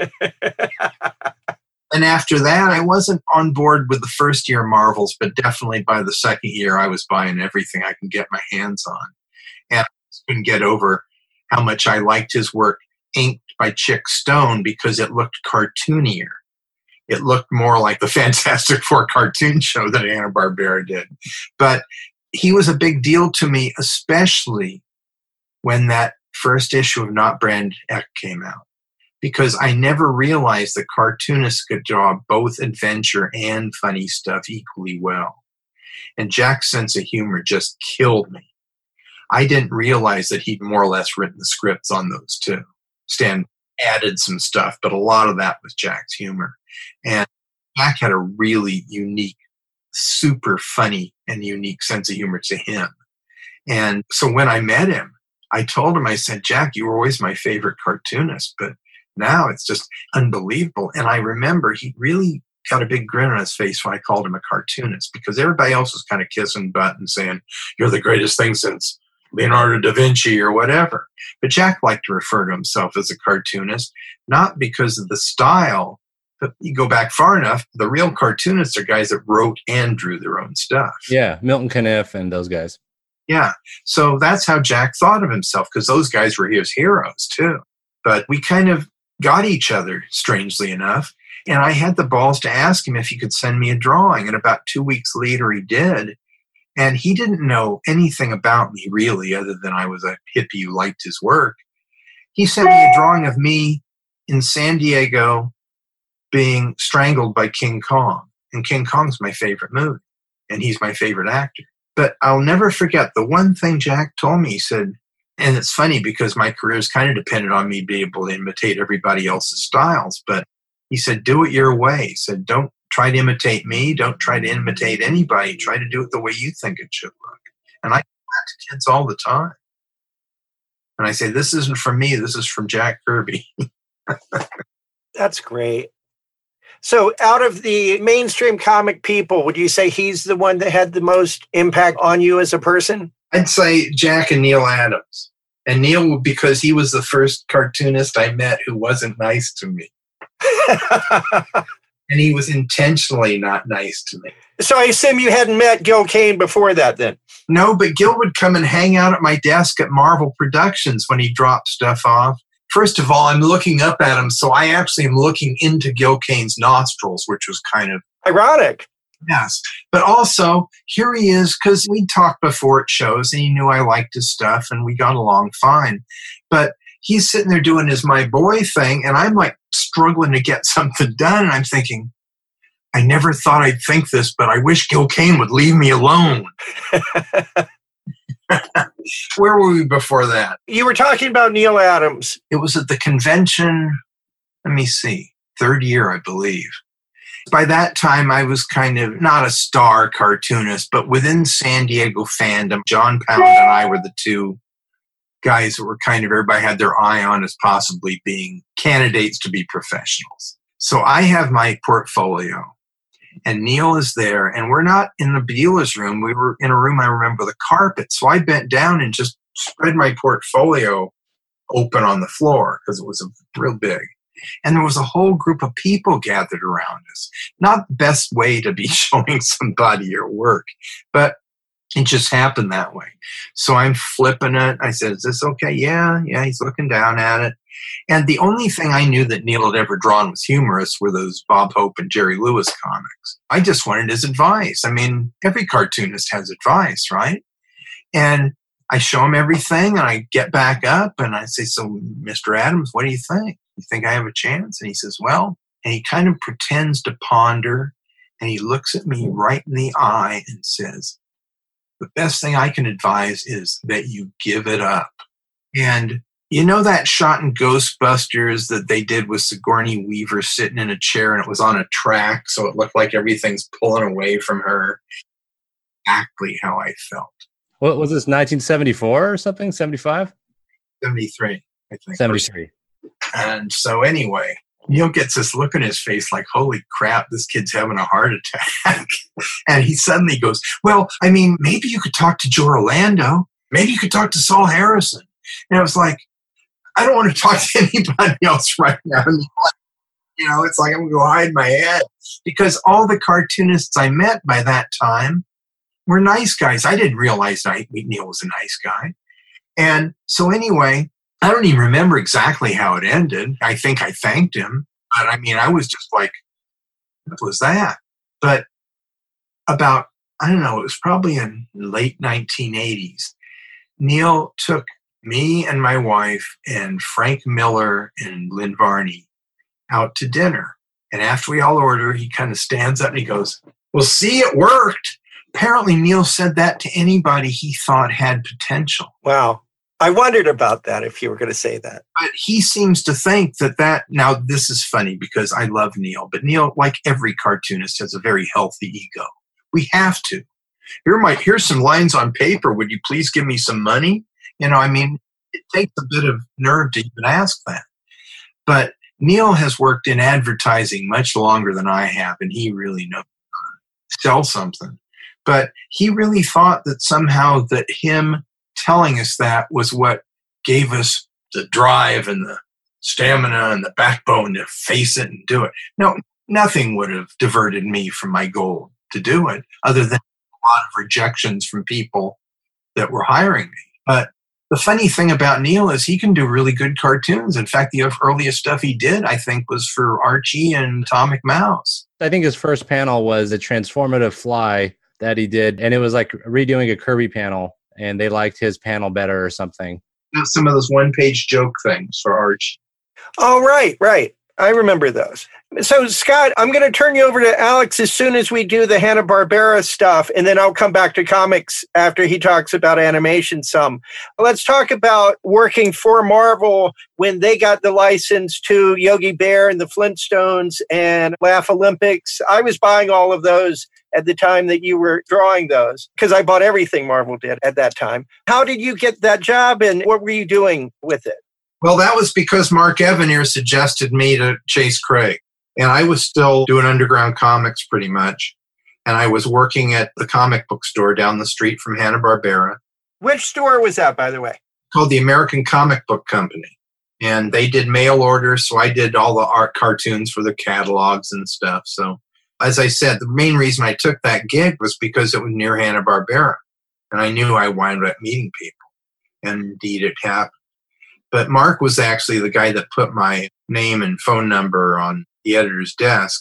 And after that, I wasn't on board with the first year Marvels, but definitely by the second year, I was buying everything I can get my hands on. And I couldn't get over how much I liked his work inked by Chick Stone because it looked cartoonier. It looked more like the Fantastic Four cartoon show that Hanna-Barbera did. But he was a big deal to me, especially when that first issue of Not Brand Echh came out. Because I never realized that cartoonists could draw both adventure and funny stuff equally well. And Jack's sense of humor just killed me. I didn't realize that he'd more or less written the scripts on those too. Stan added some stuff, but a lot of that was Jack's humor. And Jack had a really unique, super funny and unique sense of humor to him. And so when I met him, I told him, I said, Jack, you were always my favorite cartoonist, but now it's just unbelievable. And I remember he really got a big grin on his face when I called him a cartoonist, because everybody else was kind of kissing butt and saying, you're the greatest thing since Leonardo da Vinci or whatever. But Jack liked to refer to himself as a cartoonist, not because of the style, but you go back far enough, the real cartoonists are guys that wrote and drew their own stuff. Yeah, Milton Caniff and those guys. Yeah, so that's how Jack thought of himself, because those guys were his heroes too. But we kind of got each other, strangely enough. And I had the balls to ask him if he could send me a drawing. And about two weeks later, he did. And he didn't know anything about me, really, other than I was a hippie who liked his work. He sent me a drawing of me in San Diego being strangled by King Kong. And King Kong's my favorite movie. And he's my favorite actor. But I'll never forget the one thing Jack told me. He said, and it's funny because my career is kind of dependent on me being able to imitate everybody else's styles. But he said, do it your way. He said, don't try to imitate me. Don't try to imitate anybody. Try to do it the way you think it should look. And I do that to kids all the time. And I say, this isn't from me. This is from Jack Kirby. That's great. So out of the mainstream comic people, would you say he's the one that had the most impact on you as a person? I'd say Jack and Neal Adams. And Neal, because he was the first cartoonist I met who wasn't nice to me. And he was intentionally not nice to me. So I assume you hadn't met Gil Kane before that then? No, but Gil would come and hang out at my desk at Marvel Productions when he dropped stuff off. First of all, I'm looking up at him, so I actually am looking into Gil Kane's nostrils, which was kind of ironic. Yes. But also, here he is, because we talked before at shows, and he knew I liked his stuff, and we got along fine. But he's sitting there doing his my boy thing, and I'm like struggling to get something done, and I'm thinking, I never thought I'd think this, but I wish Gil Kane would leave me alone. Where were we before that? You were talking about Neal Adams. It was at the convention, let me see, third year, I believe. By that time, I was kind of not a star cartoonist, but within San Diego fandom, John Pound and I were the two guys that were kind of, everybody had their eye on as possibly being candidates to be professionals. So I have my portfolio, and Neal is there, and we're not in the dealer's room. We were in a room, I remember, the carpet. So I bent down and just spread my portfolio open on the floor because it was a, real big. And there was a whole group of people gathered around us. Not the best way to be showing somebody your work, but it just happened that way. So I'm flipping it. I said, is this okay? Yeah, yeah, he's looking down at it. And the only thing I knew that Neal had ever drawn was humorous were those Bob Hope and Jerry Lewis comics. I just wanted his advice. I mean, every cartoonist has advice, right? And I show him everything, and I get back up, and I say, so, Mister Adams, what do you think? You think I have a chance? And he says, well, and he kind of pretends to ponder, and he looks at me right in the eye and says, the best thing I can advise is that you give it up. And you know that shot in Ghostbusters that they did with Sigourney Weaver sitting in a chair and it was on a track, so it looked like everything's pulling away from her? Exactly how I felt. What was this, nineteen seventy-four or something? seventy-five? seventy-three, I think. seventy-three. And so anyway, Neal gets this look in his face like, holy crap, this kid's having a heart attack. And he suddenly goes, well, I mean, maybe you could talk to Joe Orlando. maybe you could talk to Saul Harrison. And I was like, I don't want to talk to anybody else right now. You know, it's like I'm going to go hide my head. Because all the cartoonists I met by that time were nice guys. I didn't realize I, Neil was a nice guy. And so anyway, I don't even remember exactly how it ended. I think I thanked him. But I mean, I was just like, what was that? But about, I don't know, it was probably in late nineteen eighties. Neil took me and my wife and Frank Miller and Lynn Varney out to dinner. And after we all order, he kind of stands up and he goes, well, see, it worked. Apparently, Neil said that to anybody he thought had potential. Wow. I wondered about that, if you were going to say that. But he seems to think that that, now this is funny because I love Neil, but Neil, like every cartoonist, has a very healthy ego. We have to. Here my, here's some lines on paper. Would you please give me some money? You know, I mean, it takes a bit of nerve to even ask that. But Neil has worked in advertising much longer than I have, and he really knows how to sell something. But he really thought that somehow that him telling us that was what gave us the drive and the stamina and the backbone to face it and do it. No, nothing would have diverted me from my goal to do it, other than a lot of rejections from people that were hiring me. But the funny thing about Neil is he can do really good cartoons. In fact, the earliest stuff he did, I think, was for Archie and Atomic Mouse. I think his first panel was a transformative fly that he did, and it was like redoing a Kirby panel, and they liked his panel better or something. Some of those one-page joke things for Archie. Oh, right, right. I remember those. So, Scott, I'm going to turn you over to Alex as soon as we do the Hanna-Barbera stuff, and then I'll come back to comics after he talks about animation some. Let's talk about working for Marvel when they got the license to Yogi Bear and the Flintstones and Laugh Olympics. I was buying all of those at the time that you were drawing those, because I bought everything Marvel did at that time. How did you get that job, and what were you doing with it? Well, that was because Mark Evanier suggested me to Chase Craig. And I was still doing underground comics pretty much. And I was working at the comic book store down the street from Hanna-Barbera. Which store was that, by the way? Called the American Comic Book Company. And they did mail orders, so I did all the art cartoons for the catalogs and stuff. So, as I said, the main reason I took that gig was because it was near Hanna-Barbera. And I knew I wound up meeting people. And indeed, it happened. But Mark was actually the guy that put my name and phone number on the editor's desk.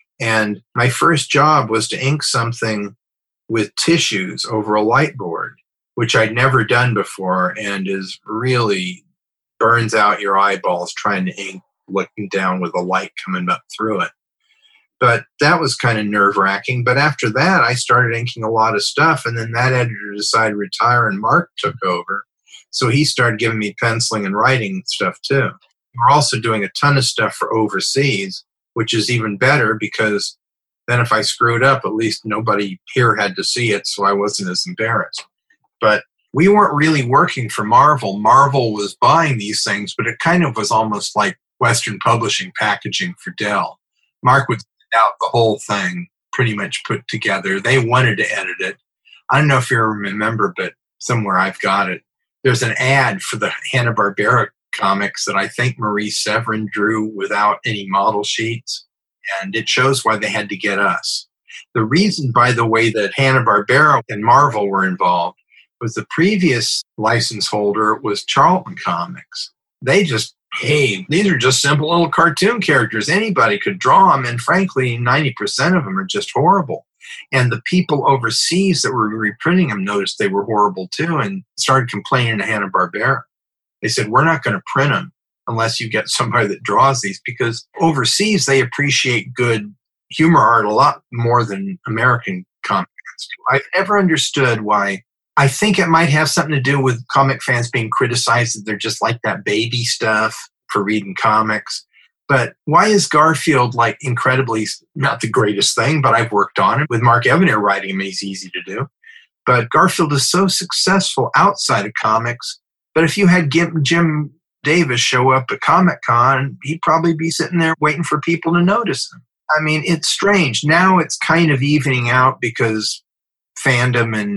And my first job was to ink something with tissues over a light board, which I'd never done before and is really burns out your eyeballs trying to ink, looking down with a light coming up through it. But that was kind of nerve-wracking. But after that, I started inking a lot of stuff. And then that editor decided to retire and Mark took over. So he started giving me penciling and writing stuff too. We're also doing a ton of stuff for overseas, which is even better because then if I screwed up, at least nobody here had to see it, so I wasn't as embarrassed. But we weren't really working for Marvel. Marvel was buying these things, but it kind of was almost like Western Publishing packaging for Dell. Mark would send out the whole thing pretty much put together. They wanted to edit it. I don't know if you remember, but somewhere I've got it. There's an ad for the Hanna-Barbera comics that I think Marie Severin drew without any model sheets, and it shows why they had to get us. The reason, by the way, that Hanna-Barbera and Marvel were involved was the previous license holder was Charlton Comics. They just, hey, these are just simple little cartoon characters. Anybody could draw them, and frankly, ninety percent of them are just horrible. And the people overseas that were reprinting them noticed they were horrible too and started complaining to Hanna-Barbera. They said, we're not going to print them unless you get somebody that draws these, because overseas they appreciate good humor art a lot more than American comics do. I've never understood why. I think it might have something to do with comic fans being criticized that they're just like that baby stuff for reading comics. But why is Garfield like incredibly, not the greatest thing, but I've worked on it. With Mark Evanier writing him, he's easy to do. But Garfield is so successful outside of comics. But if you had Jim Davis show up at Comic-Con, he'd probably be sitting there waiting for people to notice him. I mean, it's strange. Now it's kind of evening out because fandom and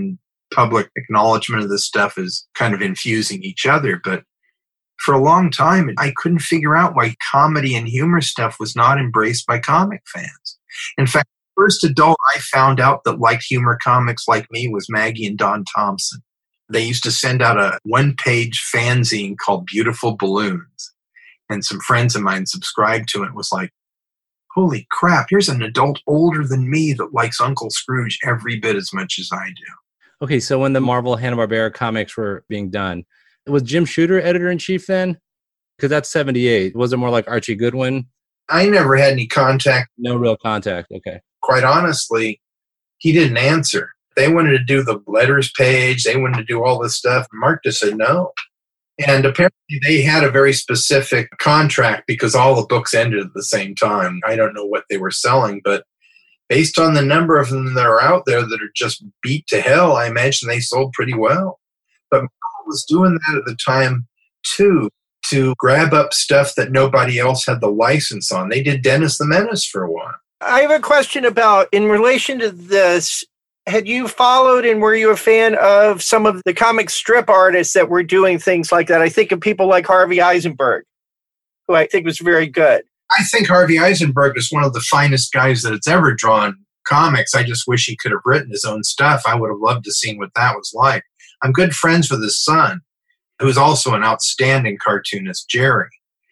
public acknowledgement of this stuff is kind of infusing each other. But for a long time, I couldn't figure out why comedy and humor stuff was not embraced by comic fans. In fact, the first adult I found out that liked humor comics like me was Maggie and Don Thompson. They used to send out a one-page fanzine called Beautiful Balloons. And some friends of mine subscribed to it and was like, holy crap, here's an adult older than me that likes Uncle Scrooge every bit as much as I do. Okay, so when the Marvel Hanna-Barbera comics were being done, was Jim Shooter editor-in-chief then? Because that's seventy-eight. Was it more like Archie Goodwin? I never had any contact. No real contact, okay. Quite honestly, he didn't answer. They wanted to do the letters page. They wanted to do all this stuff. Mark just said no. And apparently they had a very specific contract because all the books ended at the same time. I don't know what they were selling, but based on the number of them that are out there that are just beat to hell, I imagine they sold pretty well. But Marvel was doing that at the time, too, to grab up stuff that nobody else had the license on. They did Dennis the Menace for a while. I have a question about, in relation to this, had you followed and were you a fan of some of the comic strip artists that were doing things like that? I think of people like Harvey Eisenberg, who I think was very good. I think Harvey Eisenberg is one of the finest guys that has ever drawn comics. I just wish he could have written his own stuff. I would have loved to see what that was like. I'm good friends with his son, who's also an outstanding cartoonist, Jerry.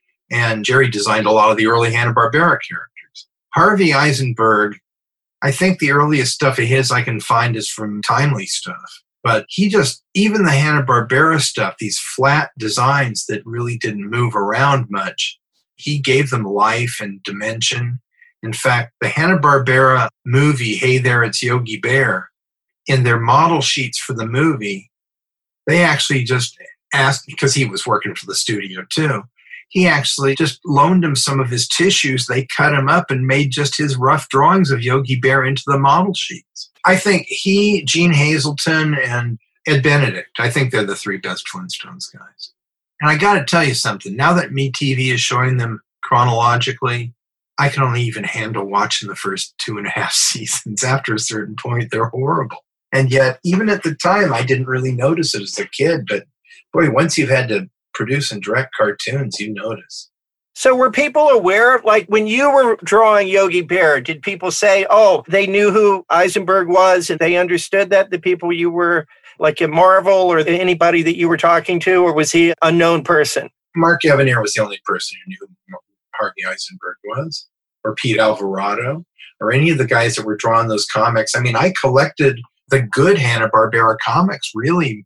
And Jerry designed a lot of the early Hanna-Barbera characters. Harvey Eisenberg, I think the earliest stuff of his I can find is from Timely stuff. But he just, even the Hanna-Barbera stuff, these flat designs that really didn't move around much, he gave them life and dimension. In fact, the Hanna-Barbera movie, Hey There, It's Yogi Bear, in their model sheets for the movie, they actually just asked, because he was working for the studio too, he actually just loaned him some of his tissues. They cut him up and made just his rough drawings of Yogi Bear into the model sheets. I think he, Gene Hazelton, and Ed Benedict, I think they're the three best Flintstones guys. And I got to tell you something. Now that MeTV is showing them chronologically, I can only even handle watching the first two and a half seasons. After a certain point, they're horrible. And yet, even at the time, I didn't really notice it as a kid. But boy, once you've had to produce and direct cartoons, you notice. So were people aware, like when you were drawing Yogi Bear, did people say, oh, they knew who Eisenberg was and they understood that, the people you were like at Marvel or anybody that you were talking to, or was he an unknown person? Mark Evanier was the only person who knew who Harvey Eisenberg was, or Pete Alvarado, or any of the guys that were drawing those comics. I mean, I collected the good Hanna-Barbera comics really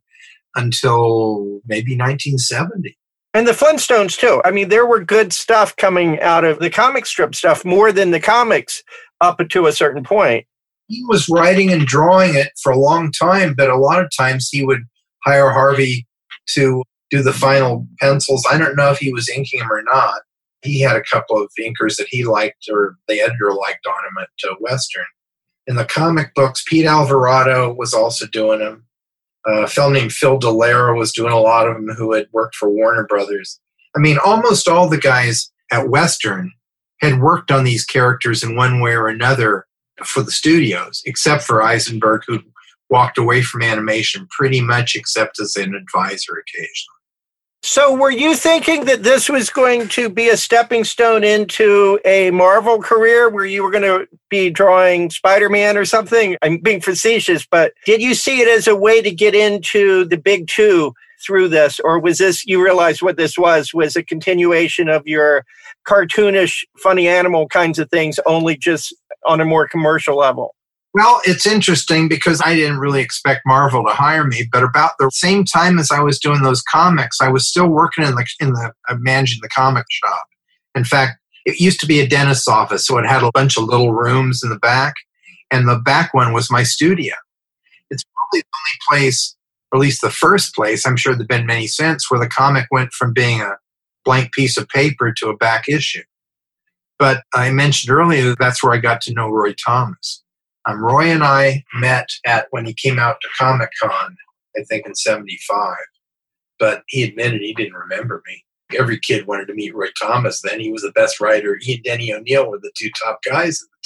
until maybe nineteen seventy. And the Flintstones, too. I mean, there were good stuff coming out of the comic strip stuff, more than the comics up to a certain point. He was writing and drawing it for a long time, but a lot of times he would hire Harvey to do the final pencils. I don't know if he was inking them or not. He had a couple of inkers that he liked, or the editor liked on him at uh, Western. In the comic books, Pete Alvarado was also doing them. Uh, a fellow named Phil Delara was doing a lot of them, who had worked for Warner Brothers. I mean, almost all the guys at Western had worked on these characters in one way or another for the studios, except for Eisenberg, who walked away from animation pretty much except as an advisor occasionally. So were you thinking that this was going to be a stepping stone into a Marvel career where you were going to be drawing Spider-Man or something? I'm being facetious, but did you see it as a way to get into the big two through this? Or was this, you realized what this was, was a continuation of your cartoonish, funny animal kinds of things, only just on a more commercial level? Well, it's interesting because I didn't really expect Marvel to hire me, but about the same time as I was doing those comics, I was still working in the, in the uh, managing the comic shop. In fact, it used to be a dentist's office, so it had a bunch of little rooms in the back, and the back one was my studio. It's probably the only place, or at least the first place, I'm sure there've been many since, where the comic went from being a blank piece of paper to a back issue. But I mentioned earlier, that's where I got to know Roy Thomas. Um, Roy and I met at when he came out to Comic-Con, I think in seventy-five, but he admitted he didn't remember me. Every kid wanted to meet Roy Thomas then. He was the best writer. He and Denny O'Neil were the two top guys at the time.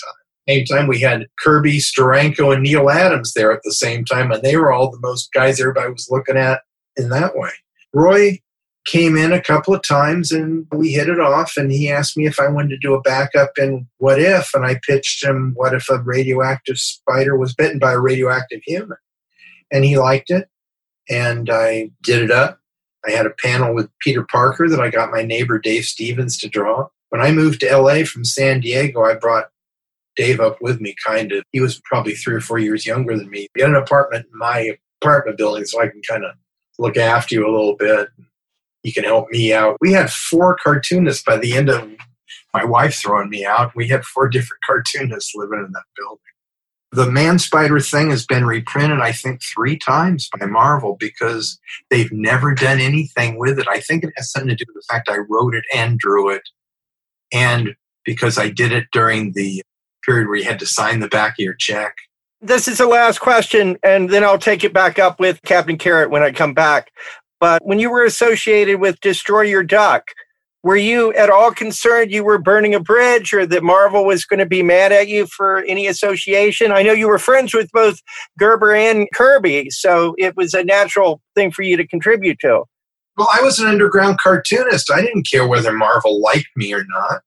Same time, we had Kirby, Steranko, and Neil Adams there at the same time, and they were all the most guys everybody was looking at in that way. Roy came in a couple of times, and we hit it off, and he asked me if I wanted to do a backup in What If, and I pitched him what if a radioactive spider was bitten by a radioactive human. And he liked it, and I did it up. I had a panel with Peter Parker that I got my neighbor Dave Stevens to draw. When I moved to L A from San Diego, I brought Dave up with me, kind of. He was probably three or four years younger than me. We had an apartment in my apartment building, so I can kind of look after you a little bit. You can help me out. We had four cartoonists by the end of my wife throwing me out. We had four different cartoonists living in that building. The Man Spider thing has been reprinted, I think, three times by Marvel because they've never done anything with it. I think it has something to do with the fact I wrote it and drew it, and because I did it during the period where you had to sign the back of your check. This is the last question, and then I'll take it back up with Captain Carrot when I come back. But when you were associated with Destroy Your Duck, were you at all concerned you were burning a bridge or that Marvel was going to be mad at you for any association? I know you were friends with both Gerber and Kirby, so it was a natural thing for you to contribute to. Well, I was an underground cartoonist. I didn't care whether Marvel liked me or not.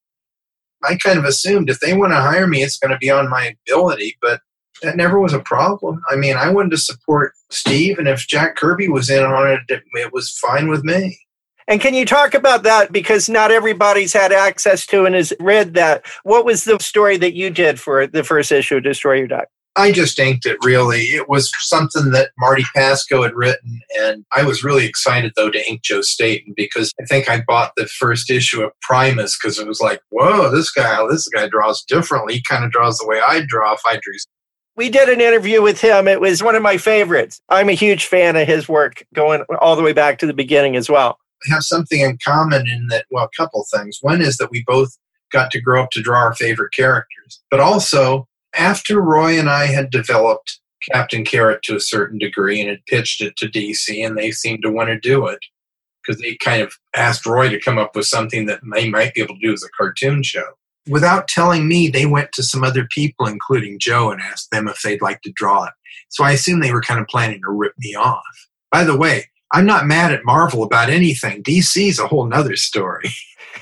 I kind of assumed if they want to hire me, it's going to be on my ability, but that never was a problem. I mean, I wanted to support Steve, and if Jack Kirby was in on it, it, it was fine with me. And can you talk about that? Because not everybody's had access to and has read that. What was the story that you did for the first issue of Destroy Your Duck? I just inked it, really. It was something that Marty Pasco had written, and I was really excited, though, to ink Joe Staton, because I think I bought the first issue of Primus, because it was like, whoa, this guy, this guy draws differently. He kind of draws the way I draw if I drew. We did an interview with him. It was one of my favorites. I'm a huge fan of his work, going all the way back to the beginning as well. We have something in common in that, well, a couple things. One is that we both got to grow up to draw our favorite characters, but also, after Roy and I had developed Captain Carrot to a certain degree and had pitched it to D C, and they seemed to want to do it because they kind of asked Roy to come up with something that they might be able to do as a cartoon show. Without telling me, they went to some other people, including Joe, and asked them if they'd like to draw it. So I assume they were kind of planning to rip me off. By the way, I'm not mad at Marvel about anything. D C's a whole nother story.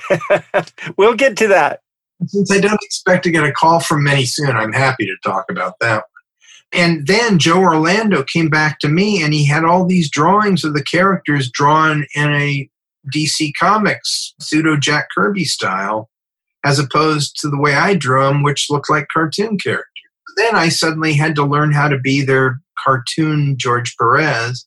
We'll get to that. Since I don't expect to get a call from many soon, I'm happy to talk about that one. And then Joe Orlando came back to me, and he had all these drawings of the characters drawn in a D C Comics pseudo Jack Kirby style, as opposed to the way I drew them, which looked like cartoon characters. Then I suddenly had to learn how to be their cartoon George Perez,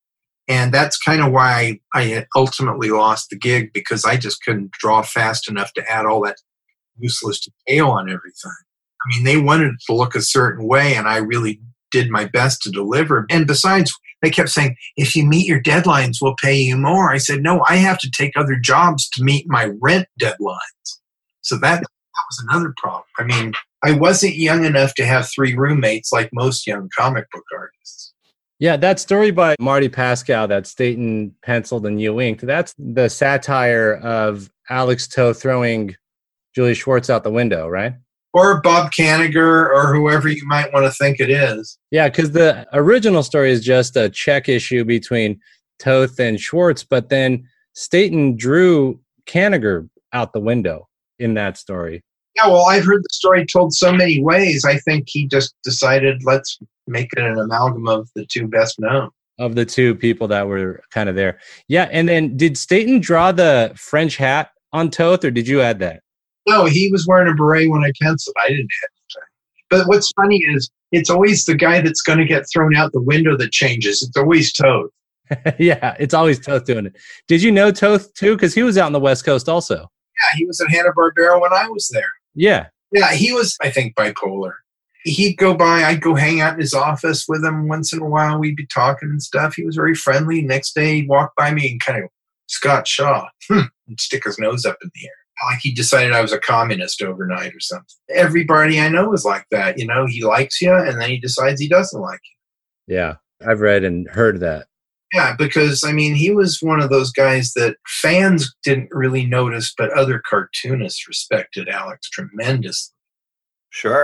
and that's kind of why I ultimately lost the gig, because I just couldn't draw fast enough to add all that useless detail on everything. I mean, they wanted it to look a certain way, and I really did my best to deliver. And besides, they kept saying, if you meet your deadlines, we'll pay you more. I said, no, I have to take other jobs to meet my rent deadlines. So that, that was another problem. I mean, I wasn't young enough to have three roommates like most young comic book artists. Yeah, that story by Marty Pascal that Staton penciled and you inked, that's the satire of Alex Toth throwing Julie Schwartz out the window, right? Or Bob Kanigher, or whoever you might want to think it is. Yeah, because the original story is just a check issue between Toth and Schwartz, but then Staton drew Kanigher out the window in that story. Yeah, well, I've heard the story told so many ways. I think he just decided, let's make it an amalgam of the two best known. Of the two people that were kind of there. Yeah, and then did Staton draw the French hat on Toth, or did you add that? No, he was wearing a beret when I penciled. I didn't have anything. But what's funny is it's always the guy that's going to get thrown out the window that changes. It's always Toth. Yeah, it's always Toth doing it. Did you know Toth too? Because he was out on the West Coast also. Yeah, he was at Hanna-Barbera when I was there. Yeah. Yeah, he was, I think, bipolar. He'd go by, I'd go hang out in his office with him once in a while. We'd be talking and stuff. He was very friendly. Next day, he'd walk by me and kind of, Scott Shaw, hmm, and stick his nose up in the air. Like he decided I was a communist overnight or something. Everybody I know is like that. You know, he likes you, and then he decides he doesn't like you. Yeah, I've read and heard that. Yeah, because, I mean, he was one of those guys that fans didn't really notice, but other cartoonists respected Alex tremendously. Sure.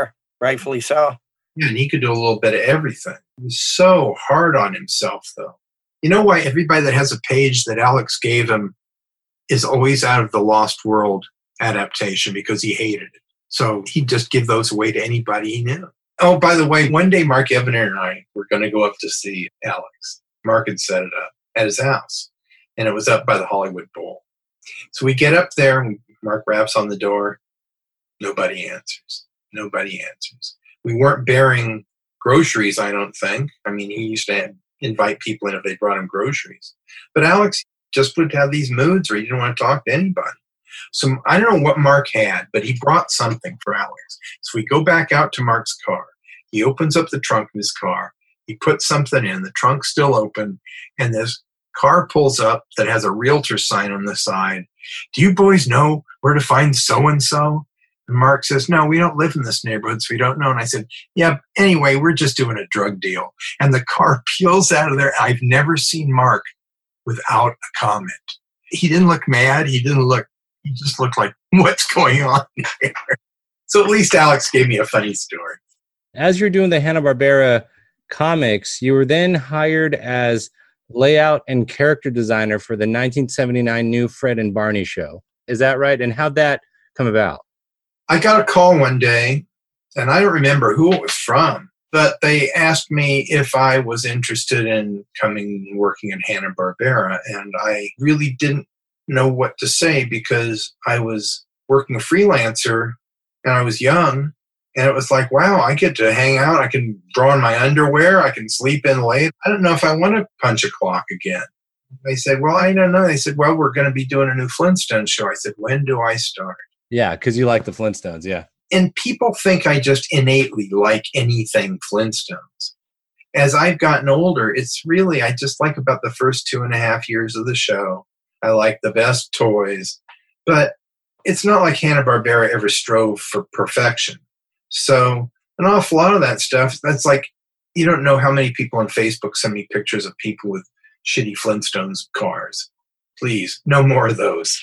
Rightfully so. Yeah, and he could do a little bit of everything. He was so hard on himself, though. You know why everybody that has a page that Alex gave him is always out of the Lost World adaptation because he hated it. So he'd just give those away to anybody he knew. Oh, by the way, one day Mark Evener and I were going to go up to see Alex. Mark had set it up at his house, and it was up by the Hollywood Bowl. So we get up there, and Mark raps on the door. Nobody answers. Nobody answers. We weren't bearing groceries, I don't think. I mean, he used to invite people in if they brought him groceries. But Alex just would have these moods where he didn't want to talk to anybody. So I don't know what Mark had, but he brought something for Alex. So we go back out to Mark's car. He opens up the trunk of his car. He puts something in. The trunk's still open. And this car pulls up that has a realtor sign on the side. Do you boys know where to find so-and-so? And Mark says, no, we don't live in this neighborhood, so we don't know. And I said, yeah, anyway, we're just doing a drug deal. And the car peels out of there. I've never seen Mark without a comment. He didn't look mad. He didn't look, he just looked like, what's going on here? So at least Alex gave me a funny story. As you're doing the Hanna-Barbera comics, you were then hired as layout and character designer for the nineteen seventy-nine new Fred and Barney show. Is that right? And how'd that come about? I got a call one day, and I don't remember who it was from, but they asked me if I was interested in coming and working at Hanna-Barbera, and I really didn't know what to say because I was working a freelancer, and I was young, and it was like, wow, I get to hang out, I can draw in my underwear, I can sleep in late. I don't know if I want to punch a clock again. They said, well, I don't know. They said, well, we're going to be doing a new Flintstones show. I said, when do I start? Yeah, because you like the Flintstones, yeah. And people think I just innately like anything Flintstones. As I've gotten older, it's really, I just like about the first two and a half years of the show. I like the best toys. But it's not like Hanna-Barbera ever strove for perfection. So an awful lot of that stuff, that's like, you don't know how many people on Facebook send me pictures of people with shitty Flintstones cars. Please, no more of those.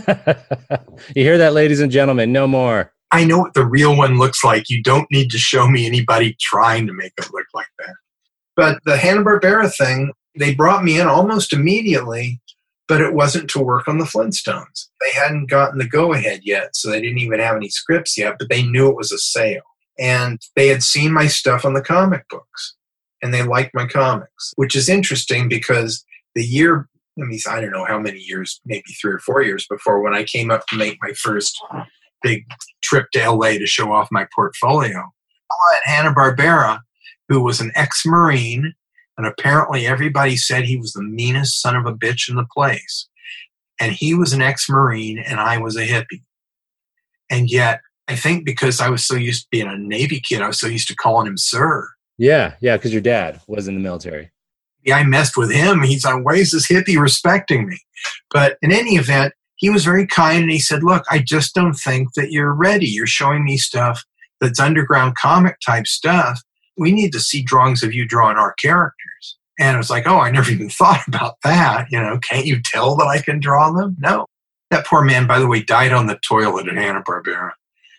You hear that, ladies and gentlemen? No more. I know what the real one looks like. You don't need to show me anybody trying to make it look like that. But the Hanna-Barbera thing, they brought me in almost immediately, but it wasn't to work on the Flintstones. They hadn't gotten the go-ahead yet, so they didn't even have any scripts yet, but they knew it was a sale. And they had seen my stuff on the comic books, and they liked my comics, which is interesting because the year, I mean, I don't know how many years, maybe three or four years before, when I came up to make my first big trip to L A to show off my portfolio, at Hanna-Barbera, who was an ex-Marine, and apparently everybody said he was the meanest son of a bitch in the place. And he was an ex-Marine, and I was a hippie. And yet, I think because I was so used to being a Navy kid, I was so used to calling him sir. Yeah, yeah, because your dad was in the military. Yeah, I messed with him. He's like, why is this hippie respecting me? But in any event, he was very kind, and he said, look, I just don't think that you're ready. You're showing me stuff that's underground comic type stuff. We need to see drawings of you drawing our characters. And I was like, oh, I never even thought about that. You know, can't you tell that I can draw them? No. That poor man, by the way, died on the toilet at Hanna-Barbera.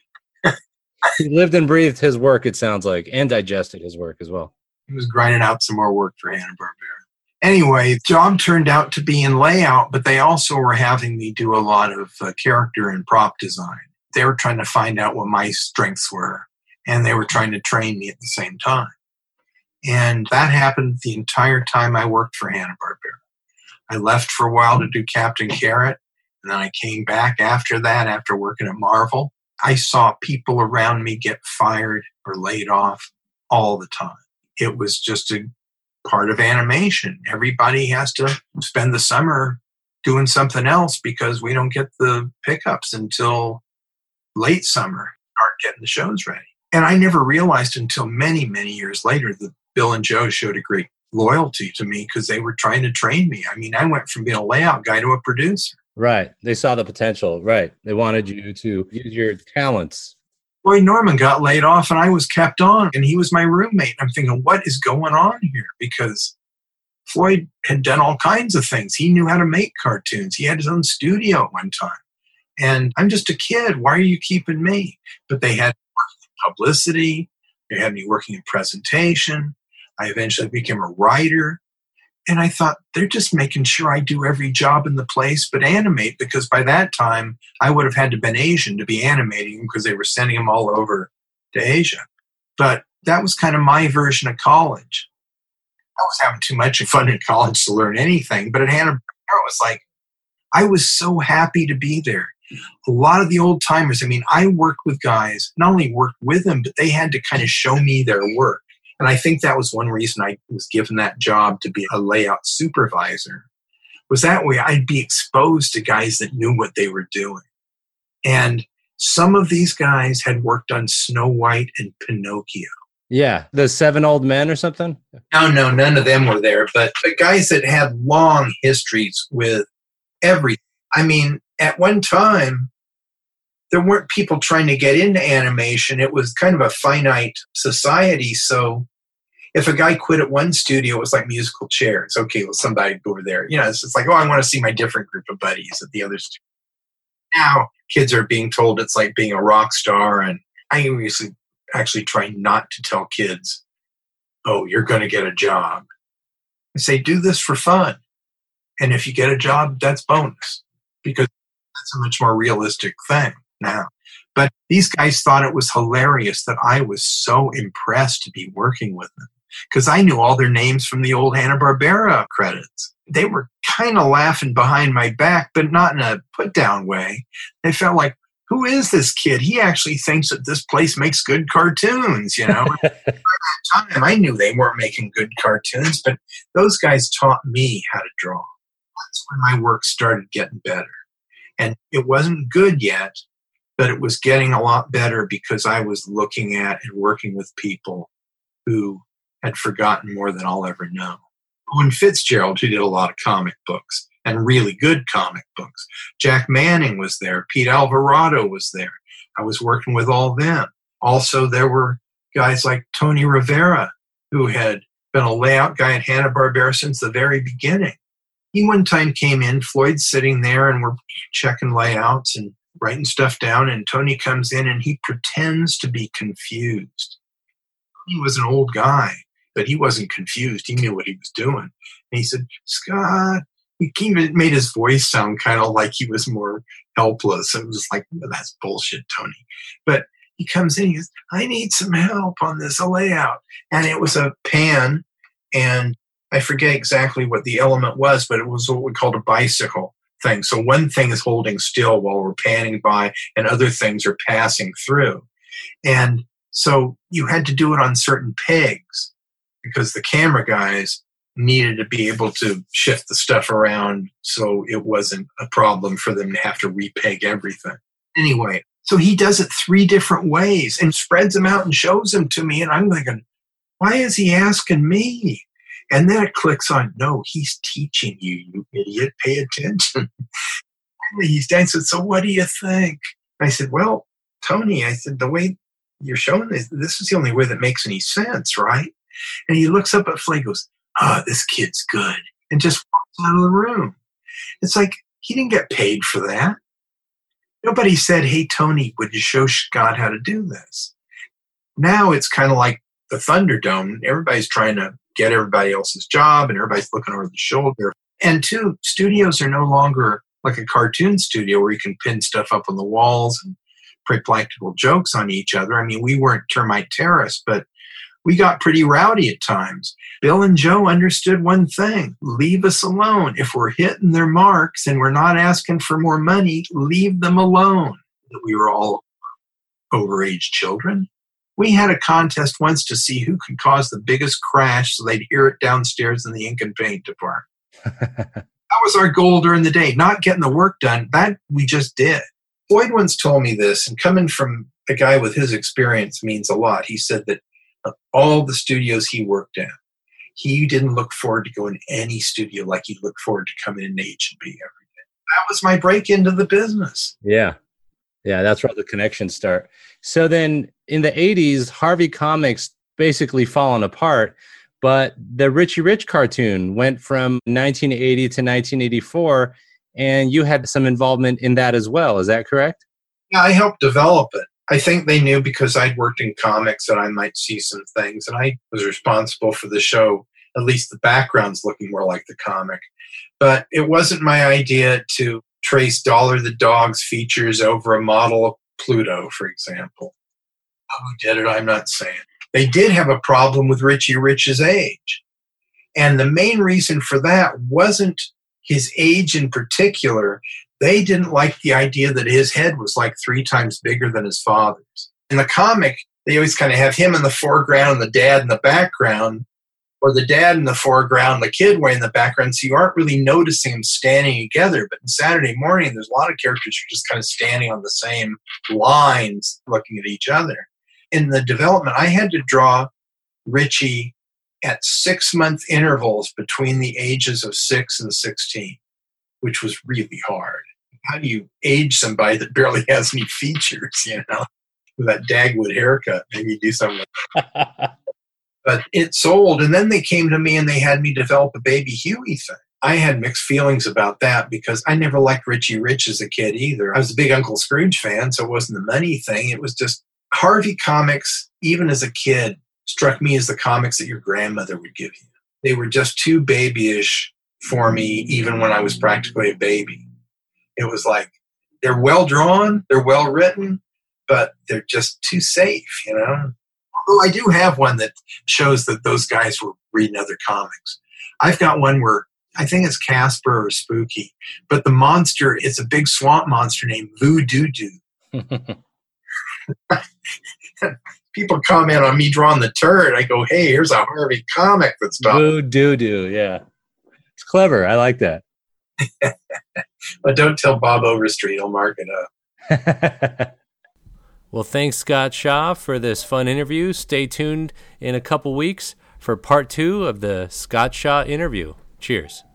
He lived and breathed his work, it sounds like, and digested his work as well. He was grinding out some more work for Hanna-Barbera. Anyway, the job turned out to be in layout, but they also were having me do a lot of uh, character and prop design. They were trying to find out what my strengths were, and they were trying to train me at the same time. And that happened the entire time I worked for Hanna-Barbera. I left for a while to do Captain Carrot, and then I came back after that, after working at Marvel. I saw people around me get fired or laid off all the time. It was just a part of animation. Everybody has to spend the summer doing something else because we don't get the pickups until late summer, start getting the shows ready. And I never realized until many, many years later that Bill and Joe showed a great loyalty to me because they were trying to train me. I mean, I went from being a layout guy to a producer. Right. They saw the potential. Right. They wanted you to use your talents. Lloyd Norman got laid off and I was kept on, and he was my roommate. I'm thinking, what is going on here? Because Floyd had done all kinds of things. He knew how to make cartoons. He had his own studio at one time. And I'm just a kid. Why are you keeping me? But they had publicity. They had me working in presentation. I eventually became a writer. And I thought, they're just making sure I do every job in the place but animate, because by that time, I would have had to have been Asian to be animating because they were sending them all over to Asia. But that was kind of my version of college. I was having too much fun in college to learn anything, but at Hanna-Barbera, it was like, I was so happy to be there. A lot of the old timers, I mean, I worked with guys, not only worked with them, but they had to kind of show me their work. And I think that was one reason I was given that job to be a layout supervisor, was that way I'd be exposed to guys that knew what they were doing. And some of these guys had worked on Snow White and Pinocchio. Yeah, the Seven Old Men or something? No, no, none of them were there. But the guys that had long histories with everything. I mean, at one time, there weren't people trying to get into animation. It was kind of a finite society. So if a guy quit at one studio, it was like musical chairs. Okay, well, somebody go over there. You know, it's just like, oh, I want to see my different group of buddies at the other studio. Now, kids are being told it's like being a rock star. And I usually actually try not to tell kids, oh, you're going to get a job. I say, do this for fun. And if you get a job, that's bonus, because that's a much more realistic thing now. But these guys thought it was hilarious that I was so impressed to be working with them, because I knew all their names from the old Hanna-Barbera credits. They were kind of laughing behind my back, but not in a put-down way. They felt like, who is this kid? He actually thinks that this place makes good cartoons, you know? By that time, I knew they weren't making good cartoons, but those guys taught me how to draw. That's when my work started getting better. And it wasn't good yet, but it was getting a lot better because I was looking at and working with people who had forgotten more than I'll ever know. Owen Fitzgerald, who did a lot of comic books, and really good comic books. Jack Manning was there. Pete Alvarado was there. I was working with all them. Also, there were guys like Tony Rivera, who had been a layout guy at Hanna-Barbera since the very beginning. He one time came in, Floyd's sitting there, and we're checking layouts and writing stuff down, and Tony comes in and he pretends to be confused. He was an old guy, but he wasn't confused. He knew what he was doing. And he said, Scott, he even made his voice sound kind of like he was more helpless. It was like, well, that's bullshit, Tony. But he comes in, he goes, I need some help on this layout. And it was a pan, and I forget exactly what the element was, but it was what we called a bicycle thing. So one thing is holding still while we're panning by, and other things are passing through. And so you had to do it on certain pegs, because the camera guys needed to be able to shift the stuff around so it wasn't a problem for them to have to repeg everything. Anyway, so he does it three different ways and spreads them out and shows them to me. And I'm thinking, why is he asking me? And then it clicks on, no, he's teaching you, you idiot, pay attention. He's dancing, so what do you think? And I said, well, Tony, I said, the way you're showing this, this is the only way that makes any sense, right? And he looks up at Flay and goes, oh, this kid's good, and just walks out of the room. It's like, he didn't get paid for that. Nobody said, hey, Tony, would you show Scott how to do this? Now it's kind of like the Thunderdome. Everybody's trying to get everybody else's job, and everybody's looking over the shoulder. And two, studios are no longer like a cartoon studio where you can pin stuff up on the walls and play practical jokes on each other. I mean, we weren't Termite Terrace, but we got pretty rowdy at times. Bill and Joe understood one thing: leave us alone. If we're hitting their marks and we're not asking for more money, leave them alone. We were all overage children. We had a contest once to see who could cause the biggest crash so they'd hear it downstairs in the ink and paint department. That was our goal during the day, not getting the work done. That we just did. Floyd once told me this, and coming from a guy with his experience means a lot. He said that of all the studios he worked at, he didn't look forward to going to any studio like he looked forward to coming in H and B every day. That was my break into the business. Yeah. Yeah, that's where the connections start. So then in the eighties, Harvey Comics basically fallen apart, but the Richie Rich cartoon went from nineteen eighty to nineteen eighty-four, and you had some involvement in that as well. Is that correct? Yeah, I helped develop it. I think they knew because I'd worked in comics that I might see some things, and I was responsible for the show. At least the background's looking more like the comic. But it wasn't my idea to trace Dollar the dog's features over a model of Pluto, for example. Who did it? I'm not saying. They did have a problem with Richie Rich's age. And the main reason for that wasn't his age in particular. They didn't like the idea that his head was like three times bigger than his father's. In the comic, they always kind of have him in the foreground and the dad in the background, or the dad in the foreground, the kid way in the background, so you aren't really noticing them standing together. But in Saturday Morning, there's a lot of characters who are just kind of standing on the same lines, looking at each other. In the development, I had to draw Richie at six-month intervals between the ages of six and sixteen, which was really hard. How do you age somebody that barely has any features, you know, with that Dagwood haircut? Maybe you do something like that. But it sold, and then they came to me and they had me develop a Baby Huey thing. I had mixed feelings about that because I never liked Richie Rich as a kid either. I was a big Uncle Scrooge fan, so it wasn't the money thing. It was just Harvey comics, even as a kid, struck me as the comics that your grandmother would give you. They were just too babyish for me, even when I was practically a baby. It was like, they're well drawn, they're well written, but they're just too safe, you know? Although I do have one that shows that those guys were reading other comics. I've got one where I think it's Casper or Spooky, but the monster is a big swamp monster named Voodoo Doo. People comment on me drawing the turd. I go, hey, here's a Harvey comic that's about Voodoo Doo, yeah. It's clever. I like that. But don't tell Bob Overstreet. He'll mark it up. Well, thanks, Scott Shaw, for this fun interview. Stay tuned in a couple weeks for part two of the Scott Shaw interview. Cheers.